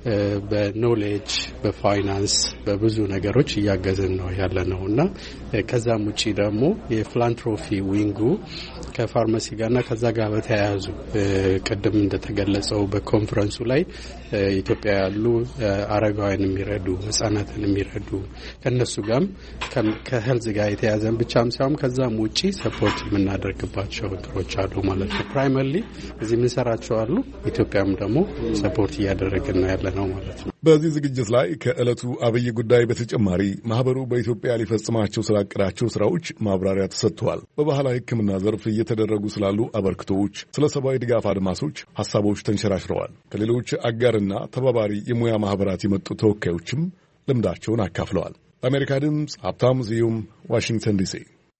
በኖሌጅ በፋይናንስ በብዙ ነገሮች እያገዘን ነው ያለ ነውና ከዛም ውጪ ደግሞ የፊላንትሮፊ ዊንጉ ከፋርማሲ ጋርና ከዛ ጋር በተያያዙ ቀደም እንደተገለጸው በኮንፈረንሱ ላይ ኢትዮጵያ ያሉ አረጋውያን የሚረዱ ህጻናትን የሚረዱ ከነሱ ጋርም ከሄልዝ ጋር የተያዘን ብቻም ሳይሆን ከዛም ውጪ ሰፖርት የምናደርግባቸው ነገሮች አሉ ማለት ነው። ፕራይመርሊ እዚህ የምንሰራቸው አሉ። ኢትዮጵያም ደግሞ ሰፖርት እያደረግን ነው ያለ ነው ማለት ነው። በዚህ ዝግጅት ላይ ከዕለቱ አብይ ጉዳይ በተጨማሪ ማህበሩ በኢትዮጵያ ሊፈጽማቸው ስላቀዳቸው ስራዎች ማብራሪያ ተሰጥቷል። በባህላዊ ሕክምና ዘርፍ እየተደረጉ ስላሉ አበርክቶዎች፣ ስለ ሰብአዊ ድጋፍ አድማሶች ሀሳቦች ተንሸራሽረዋል። ከሌሎች አጋርና ተባባሪ የሙያ ማህበራት የመጡ ተወካዮችም ልምዳቸውን አካፍለዋል። ለአሜሪካ ድምፅ ሀብታሙ ስዩም ዋሽንግተን ዲሲ።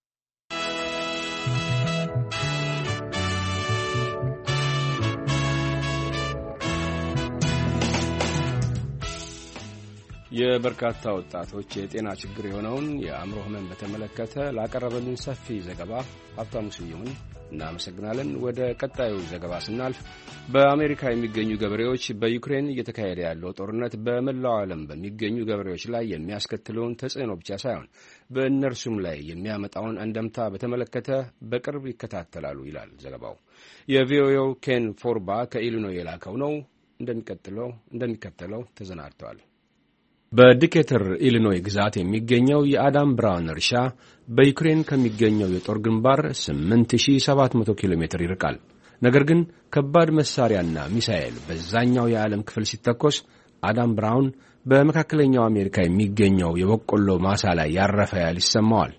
የበርካታ ወጣቶች የጤና ችግር የሆነውን የአእምሮ ህመም በተመለከተ ላቀረበልን ሰፊ ዘገባ ሀብታሙ ስዩምን እናመሰግናለን። ወደ ቀጣዩ ዘገባ ስናልፍ በአሜሪካ የሚገኙ ገበሬዎች በዩክሬን እየተካሄደ ያለው ጦርነት በመላው ዓለም በሚገኙ ገበሬዎች ላይ የሚያስከትለውን ተጽዕኖ ብቻ ሳይሆን በእነርሱም ላይ የሚያመጣውን አንደምታ በተመለከተ በቅርብ ይከታተላሉ ይላል ዘገባው። የቪኦኤው ኬን ፎርባ ከኢሊኖይ የላከው ነው። እንደሚከተለው ተሰናድተዋል። በዲኬተር ኢሊኖይ ግዛት የሚገኘው የአዳም ብራውን እርሻ በዩክሬን ከሚገኘው የጦር ግንባር 8700 ኪሎ ሜትር ይርቃል። ነገር ግን ከባድ መሳሪያና ሚሳኤል በዛኛው የዓለም ክፍል ሲተኮስ አዳም ብራውን በመካከለኛው አሜሪካ የሚገኘው የበቆሎ ማሳ ላይ ያረፈ ያህል ይሰማዋል።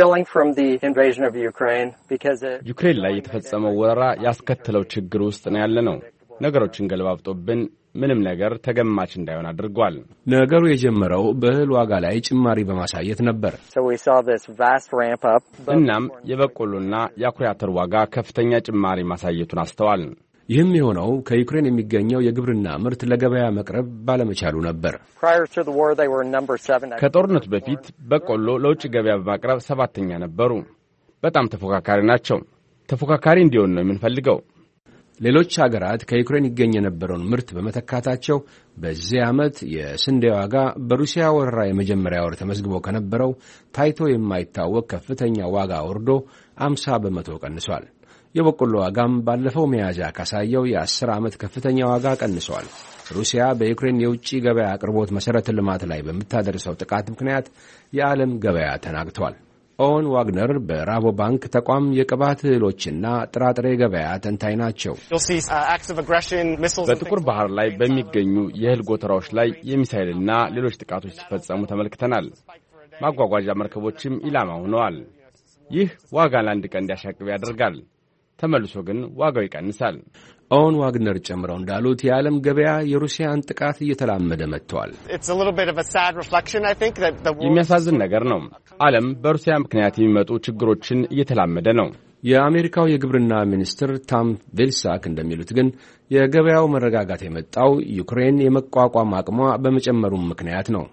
ዩክሬን ላይ የተፈጸመው ወረራ ያስከተለው ችግር ውስጥ ነው ያለነው። ነገሮችን ገለባብጦብን ምንም ነገር ተገማች እንዳይሆን አድርጓል። ነገሩ የጀመረው በእህል ዋጋ ላይ ጭማሪ በማሳየት ነበር። እናም የበቆሎና የአኩሪ አተር ዋጋ ከፍተኛ ጭማሪ ማሳየቱን አስተዋል። ይህም የሆነው ከዩክሬን የሚገኘው የግብርና ምርት ለገበያ መቅረብ ባለመቻሉ ነበር። ከጦርነቱ በፊት በቆሎ ለውጭ ገበያ በማቅረብ 7ኛ ነበሩ። በጣም ተፎካካሪ ናቸው። ተፎካካሪ እንዲሆን ነው የምንፈልገው። ሌሎች ሀገራት ከዩክሬን ይገኝ የነበረውን ምርት በመተካታቸው በዚህ ዓመት የስንዴ ዋጋ በሩሲያ ወረራ የመጀመሪያ ወር ተመዝግቦ ከነበረው ታይቶ የማይታወቅ ከፍተኛ ዋጋ ወርዶ 50 በመቶ ቀንሷል። የበቆሎ ዋጋም ባለፈው ሚያዝያ ካሳየው የ10 ዓመት ከፍተኛ ዋጋ ቀንሷል። ሩሲያ በዩክሬን የውጭ ገበያ አቅርቦት መሠረተ ልማት ላይ በምታደርሰው ጥቃት ምክንያት የዓለም ገበያ ተናግቷል። ኦwen ዋግነር በራቦ ባንክ ተቋም የቅባት እህሎችና ጥራጥሬ ገበያ ተንታኝ ናቸው። በጥቁር ባህር ላይ በሚገኙ የእህል ጎተራዎች ላይ የሚሳይልና ሌሎች ጥቃቶች ሲፈጸሙ ተመልክተናል። ማጓጓዣ መርከቦችም ኢላማ ሆነዋል። ይህ ዋጋ ለአንድ ቀን እንዲያሻቅብ ያደርጋል። ተመልሶ ግን ዋጋው ይቀንሳል። ኦwen ዋግነር ጨምረው እንዳሉት የዓለም ገበያ የሩሲያን ጥቃት እየተላመደ መጥቷል። የሚያሳዝን ነገር ነው። ዓለም በሩሲያ ምክንያት የሚመጡ ችግሮችን እየተላመደ ነው። የአሜሪካው የግብርና ሚኒስትር ቶም ቪልሳክ እንደሚሉት ግን የገበያው መረጋጋት የመጣው ዩክሬን የመቋቋም አቅሟ በመጨመሩም ምክንያት ነው።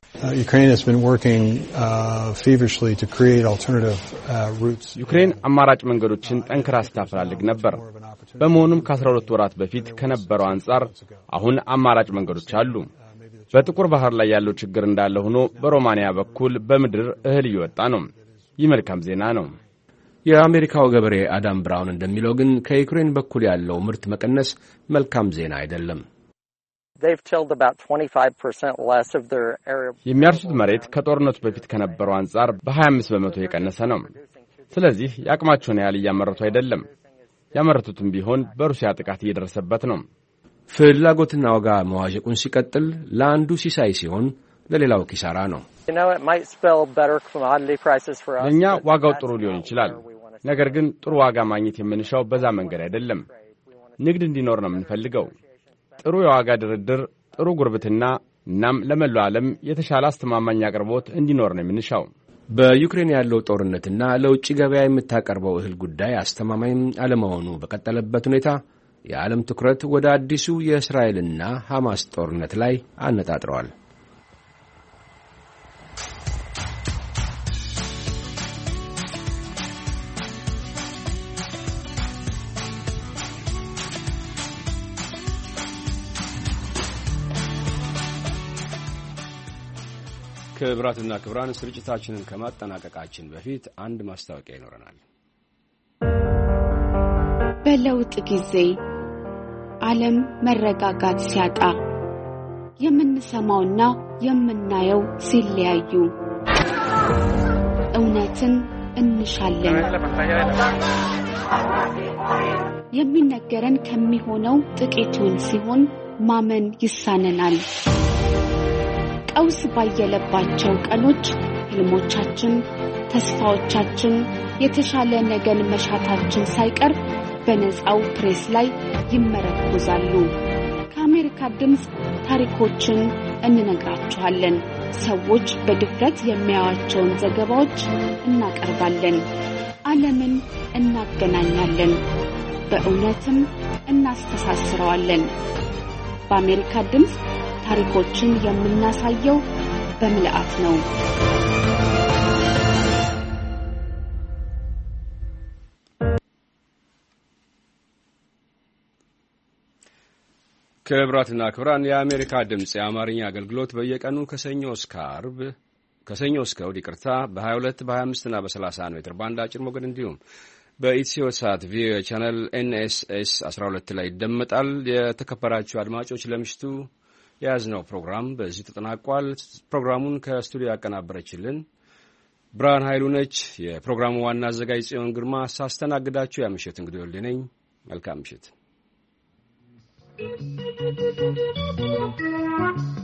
ዩክሬን አማራጭ መንገዶችን ጠንክራ ስታፈላልግ ነበር። በመሆኑም ከ12 ወራት በፊት ከነበረው አንጻር አሁን አማራጭ መንገዶች አሉ። በጥቁር ባህር ላይ ያለው ችግር እንዳለ ሆኖ በሮማንያ በኩል በምድር እህል እየወጣ ነው። ይህ መልካም ዜና ነው። የአሜሪካው ገበሬ አዳም ብራውን እንደሚለው ግን ከዩክሬን በኩል ያለው ምርት መቀነስ መልካም ዜና አይደለም። የሚያርሱት መሬት ከጦርነቱ በፊት ከነበረው አንጻር በ25 በመቶ የቀነሰ ነው። ስለዚህ የአቅማቸውን ያህል እያመረቱ አይደለም። ያመረቱትም ቢሆን በሩሲያ ጥቃት እየደረሰበት ነው። ፍላጎትና ዋጋ መዋዠቁን ሲቀጥል ለአንዱ ሲሳይ ሲሆን ለሌላው ኪሳራ ነው። ለእኛ ዋጋው ጥሩ ሊሆን ይችላል። ነገር ግን ጥሩ ዋጋ ማግኘት የምንሻው በዛ መንገድ አይደለም። ንግድ እንዲኖር ነው የምንፈልገው። ጥሩ የዋጋ ድርድር፣ ጥሩ ጉርብትና፣ እናም ለመላው ዓለም የተሻለ አስተማማኝ አቅርቦት እንዲኖር ነው የምንሻው። በዩክሬን ያለው ጦርነትና ለውጭ ገበያ የምታቀርበው እህል ጉዳይ አስተማማኝ አለመሆኑ በቀጠለበት ሁኔታ የዓለም ትኩረት ወደ አዲሱ የእስራኤልና ሐማስ ጦርነት ላይ አነጣጥረዋል። ክቡራትና ክቡራን ስርጭታችንን ከማጠናቀቃችን በፊት አንድ ማስታወቂያ ይኖረናል። በለውጥ ጊዜ ዓለም መረጋጋት ሲያጣ የምንሰማውና የምናየው ሲለያዩ እውነትን እንሻለን። የሚነገረን ከሚሆነው ጥቂቱን ሲሆን ማመን ይሳነናል። ቀውስ ባየለባቸው ቀኖች ህልሞቻችን፣ ተስፋዎቻችን፣ የተሻለ ነገን መሻታችን ሳይቀር በነፃው ፕሬስ ላይ ይመረኮዛሉ። ከአሜሪካ ድምፅ ታሪኮችን እንነግራችኋለን። ሰዎች በድፍረት የሚያዩዋቸውን ዘገባዎች እናቀርባለን። ዓለምን እናገናኛለን፣ በእውነትም እናስተሳስረዋለን። በአሜሪካ ድምፅ ታሪኮችን የምናሳየው በምልአት ነው። ክቡራትና ክቡራን የአሜሪካ ድምፅ የአማርኛ አገልግሎት በየቀኑ ከሰኞ እስከ እሁድ በ22 በ25 እና በ31 ሜትር ባንድ አጭር ሞገድ እንዲሁም በኢትዮሳት ቪኦኤ ቻናል NSS 12 ላይ ይደመጣል። የተከበራችሁ አድማጮች ለምሽቱ የያዝነው ፕሮግራም በዚህ ተጠናቋል። ፕሮግራሙን ከስቱዲዮ ያቀናበረችልን ብርሃን ኃይሉ ነች። የፕሮግራሙ ዋና አዘጋጅ ጽዮን ግርማ፣ ሳስተናግዳችሁ ያምሽት እንግዲህ ወልዴ ነኝ። መልካም ምሽት።